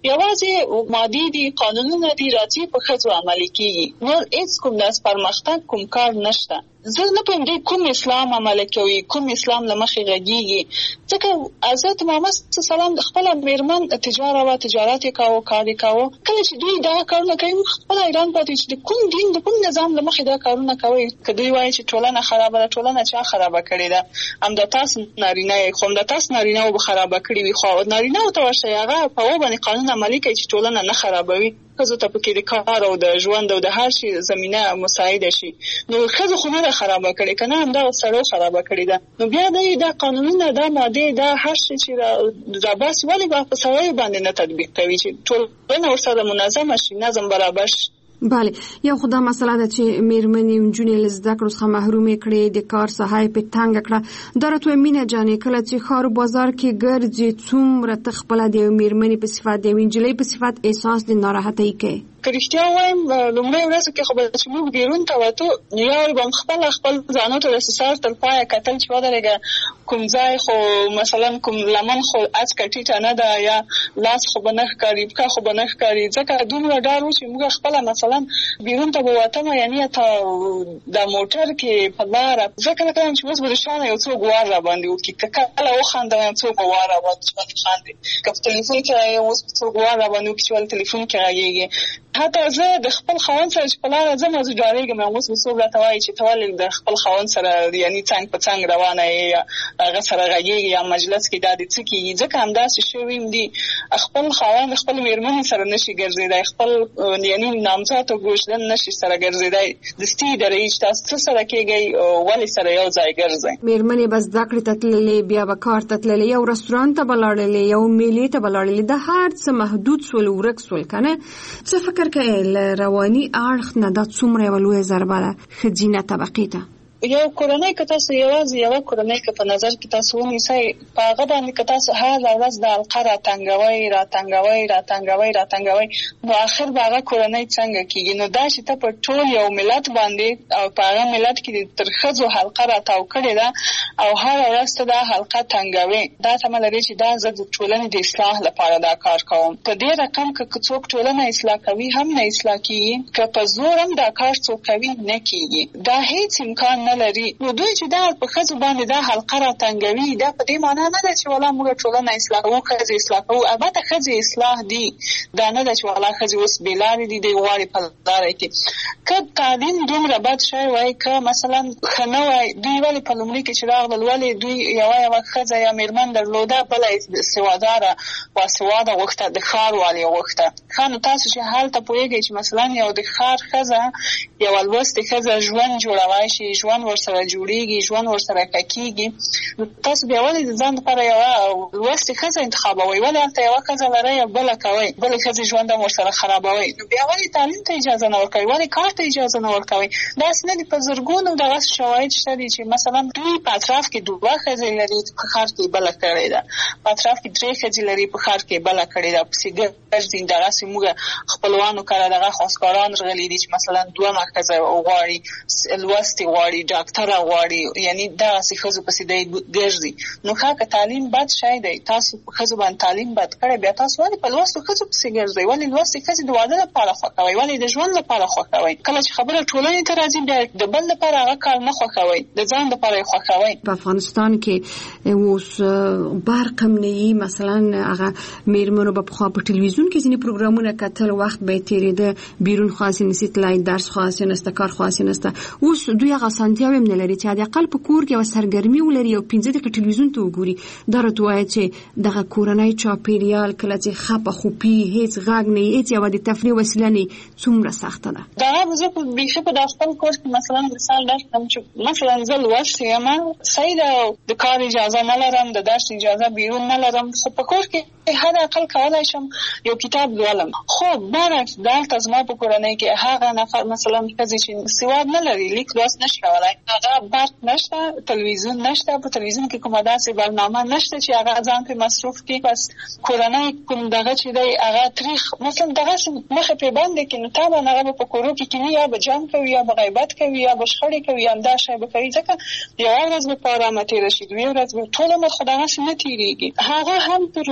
یوازې مادي دي، قانونونه دي، راځي په ښځو عملي کېږي، نور هېڅ کوم داسې پرمختګ کوم کار نشته. زه نه پوهیم دوی کوم اسلام عمل کوي، کوم اسلام له مخې غږیږي. ځکه حضرت محمد صلی الله علیه وسلم د خپل میرمن تجارت او تجارت یې کاوه، کار یې کاوه. کله چې دوی دا کارونه کوي خپل ایران پاتې چې د کوم دین د کوم نظام له مخې دا کارونه کوي. که دوی وایي چې ټولنه خرابه ده، ټولنه چا خرابه کړې ده؟ همدا تاسو نارینه یې، خو همدا تاسو نارینه به خرابه کړي وي. خو نارینه ته ورشئ هغه په و باندې قانون عملي کوي چې ټولنه نه خرابوي. ښځو ته پکې د کار او د ژوند او د هر شي زمینه مساعده شي. نو ښځو خو نه ده خرابه کړې، که نه همدغه سړو خرابه کړې ده. نو بیا دوی دا قانونونه، دا مادې، دا هر شي چې راباسي ولې به په سړیو باندې نه تطبیق کوي چې ټولنه ورسره منظمه شي، نظم برابر شي. بله، یو خدا مسله ده چې میرمنې نجونې له زده کړو څخه محرومې کړې، د کار ساحه یې پې تنګه کړه. دا راته مینه جانې کله چې ښار بازار کې ګرځې څومره ته خپله د یو میرمنې په صفت، د یو نجلۍ په صفت احساس د ناراحتۍ کوي؟ که رښتیا وایم لومړۍ ورځو کې خو به چې موږ بیرون ته وتو یو به م خپله خپل ځانو ته د سر تر پایه کتل چې ودرېږه کوم ځای خو مثلا کوم لمن خو اچکه ټیټه نه ده، یا لاس خو به نه ښکاري، پښه خو به نه ښکاري. ځکه دومره ډار و چې موږ خپله مثلا بیرون ته به وتم، یعنې ته د موټر کې په لاره زه کله کله چې اوس به د شانه یو څوک وار راباندې وکړي، که کله وخاندم یو څوک به وار راباندې خاندي، که په تلیفون کې اوس څوک وار راباندې وکړي چې ولې تلیفون کې غږېږي. حتی زه د خپل خاوند سره چې په لاره ځم زه ډارېږم، اوس به څوک راته وایي چې ته ولې د خپل خاوند سره یعنې څنګ په څنګ روانه یې، یا هغه سره غږېږي، یا مجلس کې دا دې څه کېږي. ځکه همداسې شوي دي خپل خاوند خپل میرمنې سره نشي ګرځېدی، خپل یعنې نامزاد او ګوشدن نشي سره ګرځېدی. دستي درې چې تاسو څه سره کېږئ، ولې سره یو ځای ګرځئ. میرمنې به زده کړې ته تللې، بیا به کار ته تللې، یو رستورانت ته به لاړلې، یو میلې ته به لاړلې، د هر څه محدود سول، ورک سول. که نه څه فکر کوې له رواني اړخ نه دا څومره یوه لویه ضربه ده ښځینه طبقې ته؟ یو کورنۍ که تاسو یوازې یوه کورنۍ که په نظر کې تاسو ونیسئ، په هغه باندې که تاسو هره ورځ د حلقه راتنګوئ راتنګوئ راتنګوئ راتنګوئ نو آخر به هغه کورنۍ څنګه کېږي؟ نو دا چې ته په ټول یو ملت باندې او په هغه ملت کې تر ښځو حلقه راتاو کړې ده او هره ورځ ته دا حلقه تنګوې، دا تمه لري چې دا زه د ټولنې د اصلاح لپاره دا کار کوم. په دې رقم که څوک ټولنه اصلاح کوي هم نه اصلاح کېږي، که په زور هم دا کار څوک کوي نه کېږي. دا هیڅ امکان نه لري. نو دوی چې دا په ښځو باندې دا حلقه راتنګوي، دا په دې معنا نه ده چې والله موږ ټولنه اصلاح کوو، ښځې اصلاح کوو. البته ښځې اصلاح دي، دا نه ده چې والله ښځې اوس بې لارې دي، دوی غواړي په لاره کې. که تعلیم دومره بد شوی وای، که مثلا ښه نه وای، دوی ولې په لومړي کې چې راغلل ولې دوی یوه یوه ښځه یا میرمن درلوده، بله سواداره باسواده غوښته، د ښار والې غوښته. ښه نو تاسو چې هلته پوهېږئ چې مثلا یو د ښار ښځه یوه لوستې ښځه ژوند جوړوای شي، ژوند ورسره جوړېږي، ژوند ورسره ښه کېږي، نو تاسو بیا ولې د ځان لپاره یوه لوستې ښځه انتخابوئ؟ ولې هلته یوه ښځه لرئ یا بله کوئ، بلې ښځې ژوند هم ورسره خرابوئ؟ نو بیا ولې تعلیم ته اجازه نه ورکوئ؟ ولې کار ته اجازه نه ورکوئ؟ داسې نه دي. په زرګونو دغسې شواهد شته دي چې مثلا دوی په اطراف کې دوه ښځې لري، په ښار کې بله کړې ده، په اطراف کې درې ښځې لري، په ښار کې بله کړې ده، پسې ګرځي. دغسې موږ خپلوانو کره دغه خواستګاران راغلي دي چې مثلا دومره ښځه غواړي، لوستې غواړي، ډاکټره غواړي، یعنې دغسې ښځو پسې دی ګرځي. نو ښه که تعلیم بد شی دی، تاسو ښځو باندې تعلیم بد کړی، بیا تاسو ولې په لوستو ښځو پسې ګرځئ؟ ولې لوستې ښځې د واده لپاره خوښوئ؟ ولې د ژوند لپاره خوښوئ؟ کله چې خبره ټولنې ته راځي بیا د بل لپاره هغه کار نه خوښوئ، د ځان لپاره یې خوښوئ. په افغانستان کې اوس برق هم نه وي، مثلا هغه میرمنو به پخوا په ټلویزیون کې ځینې پروګرامونه کتل، وخت به یې تېرېده، بیرون خاصې نسي تللی، درس خاصې نسته، کار خاصې نسته. اوس دوی هغه اسانتیاوې هم نه لري چې حداقل په کور کې یوه سرګرمي ولري او پنځه دقیقې ټلویزیون ته وګوري. دا راته وایي چې دغه کورنی چاپېریال کله چې خپه خوپي، هېڅ غږ نه وي، هېڅ یوه د تفریح وسیله نه وي، څومره سخته ده. دغه زه په بیخي په دا خپل کور کې مثلا مثال درکړم چې مثلا زه لوست یم، صحیح ده، د کار اجازه نه لرم، د درس اجازه بیرون نه لرم، خو په کور کې حد اقل کولی شم یو کتاب لولم. خو برعکس دلته زما په کورنۍ کې هغه نفر مثلا ښځې چې سواد نه لري، لیک لوست نشي کولی، هغه برق نشته، تلویزیون نشته، په تلویزیون کې کومه داسې برنامه نشته چې هغه ځان پرې مصروف کړي. بس کورنۍ کوم دغه چې دی هغه تریخ مثلا دغسې مخې پرې بندې کړي، نو طبعا هغه به په کورو کې کیني، یا به جنګ کوي، یا به غیبت کوي، یا به شخړې کوي، همدا شی به کوي. ځکه یوه ورځ به په ارامه تېره شي، دوې ورځ به ټول عمر خو دغسې نه تېرېږي. هغه هم په روحي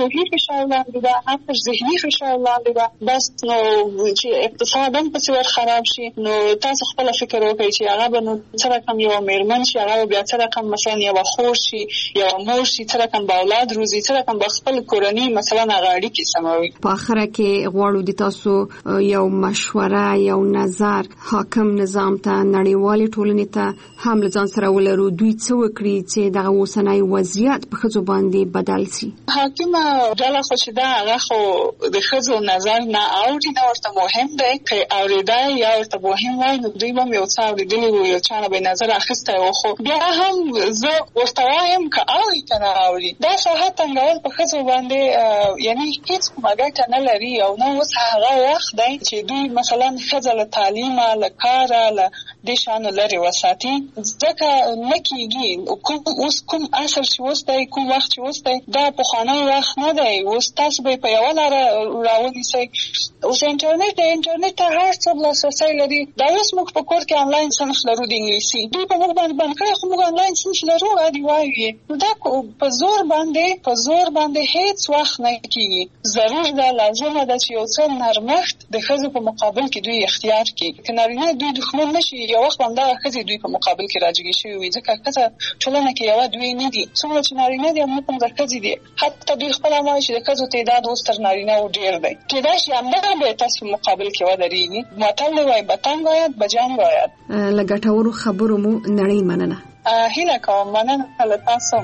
فشار لاندې ده، هم پر ذهني فشار لاندې ده. بس نو چې اقتصاد هم پسې ور خراب شي، نو تاسو خپل فکر وکړئ چې هغه به نو څه رقم یو میرمن شي، هغه بیا څه رقم مثلا یو خور شي، یو مور شي، څه رقم به اولاد روزي، څه رقم به خپل کورنۍ مثلا هغه اړیکې سموي. په اخره کې غواړو د تاسو یو مشوره، یو نظر حاکم نظام ته، نړیوالې ټولنې ته هم ځان سره ولرو، دوی څه وکړي چې دغه اوسنی وضعیت په ښځو باندې بدل شي. حاکمه ډله خو چې دا هغه خو د ښځو نظر نه اوري، نه ورته مهم دی، که اورېدای یا ورته مهم وای نو دوی به هم یو څه اورېدلي وو، یو چا نه به نظر اخیستی وو. خو بیا هم زه ورته وایم که اوري که نه اوري، دا ساحه تنګول په ښځو باندې یعنې هېڅ کومه ګټه نه لري. او نه اوس هغه وخت دی چې دوی مثلا ښځه له تعلیمه، له کاره، له دې شیانو لرې وساتي، ځکه نه کېږي. کوم اوس کوم عصر چې اوس دی، کوم وخت چې اوس دی، دا پخوانی وخت نه دی. اوس تاسو به یې په یوه لاره راونیسئ. اوس انټرنېټ دی، انټرنېټ ته هر څوک لاسرسی لري. دا اوس موږ په کور کې انلاین صنف لرو د انګلیسي، دوی په موږ باندې بند کړی، خو موږ انلاین صنف لرو عادي وایي. دا په زور باندې په زور باندې هېڅ وخت نه کېږي. ضرور ده، لازمه ده چې یو څه نرمښت د ښځو په مقابل کې دوی اختیار کړي. که نارینه دوی دښمن نه شي، یو وخت همدغه ښځې دوی په مقابل کې راجګې شوي وي، ځکه ښځه ټولنه کې یوه دوی نه دي. څومره چې نارینه دي همدومره ښځې دي. حتی دوی خپله وایي چې د ښځو تعداد اوس تر نارینهو ډېر دی. کېدای شي همدغه به تاسو په مقابل کې ودرېږي. متل دی وایي بتنګ باید بجنګ باید. له ګټورو خبرو مو نړۍ مننه. هیله کوم، مننه له تاسو.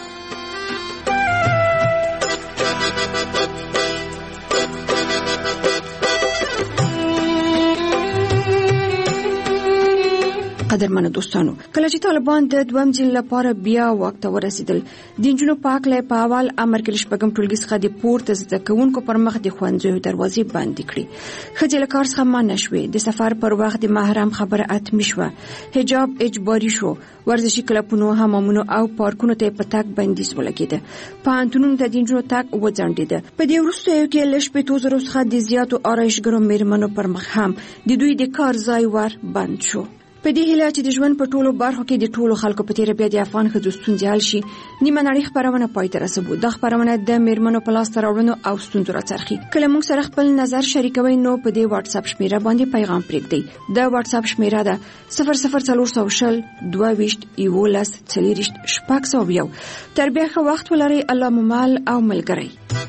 قدرمنو دوستانو، کله چې طالبان د دویم ځل لپاره بیا واک ته ورسېدل، د نجونو په هکله په اول امر کې شپږم ټولګي څخه د پورته زده کوونکو پر مخ د ښوونځیو دروازې بندې کړې. ښځې له کار څخه منع شوې، د سفر پر وخت د محرم خبره اتمي شوه، حجاب اجباري شو، ورزشي کلبونو، حمامونو او پارکونو ته په تګ بندیز ولګېده، پوهنتونونو ته د نجونو تګ وځنډېده. په دې وروستیو کې له شپېتو زرو څخه د زیاتو آرایشګرو میرمنو پر مخ هم د دوی د کار ځای ور بند شو. په دې هیله چې د ژوند په ټولو برخو کې د ټولو خلکو په تیره بیا د افغان ښځو ستونزې حل شي، نیمه نړۍ خپرونه پای ته رسوو. دا خپرونه د میرمنو په لاسته راوړنو او ستونزو راڅرخي. کله موږ سره خپل نظر شریکوئ نو په دې واتس اپ شمیره باندې پیغام پرېږدئ. دا واتس اپ شمیره ده صفر صفر څلور سوه شل دوه ویشت یولس څلېرویشت شپږ سوه یو. تر بیا ښه وخت ولرئ. الله مو مل او ملګری.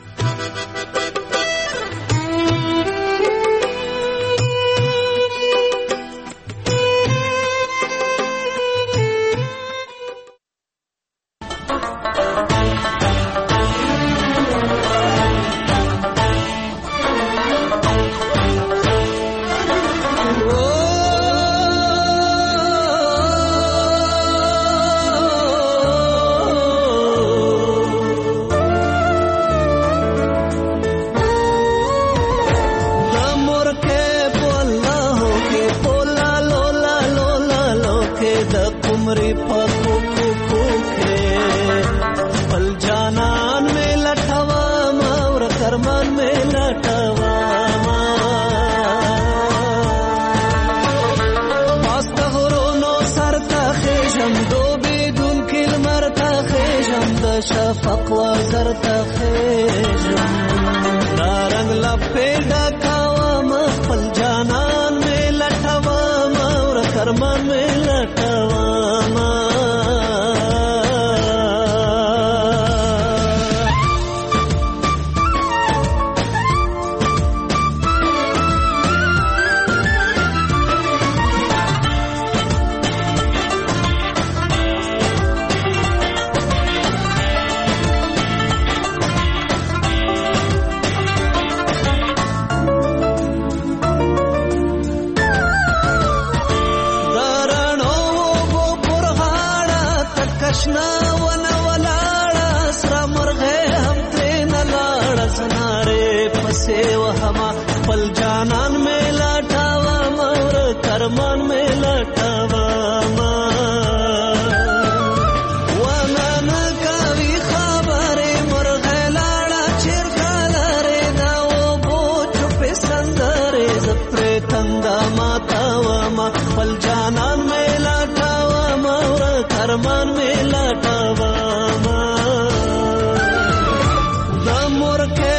شفق وزر تخیجم نارنگ لپیدا کوام خپل جانان می لټوام اور کرمان می لټوام کرمان میں لٹاواما ونان کاوی خبرې مرغه لاړه چیرکالره دا و بو چپ سندره زپر تندا ماتاواما پل جانان میں لٹاواما ور کرمان میں لٹاواما د مرکه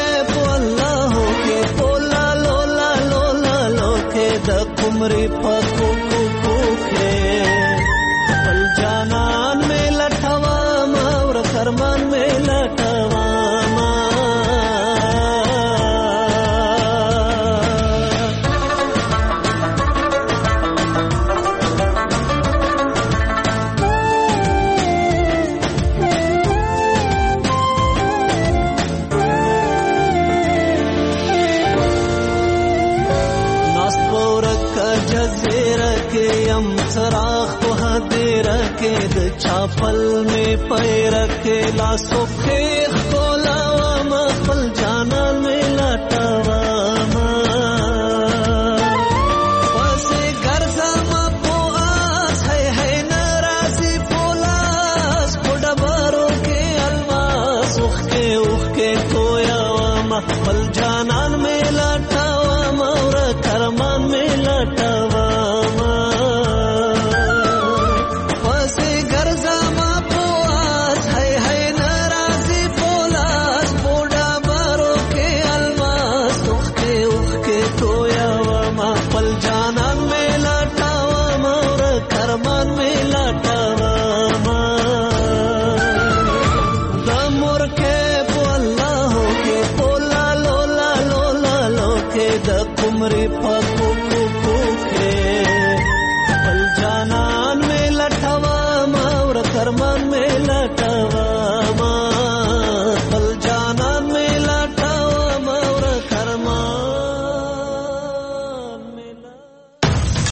مري پکو کو کوکه بل جانان میں لټوا ما ور کرمان میں لټوا ما سراخ په هدیره کې د چاپل می پیره کې لاسو خېخ کولا ما خپل جانان می لټوا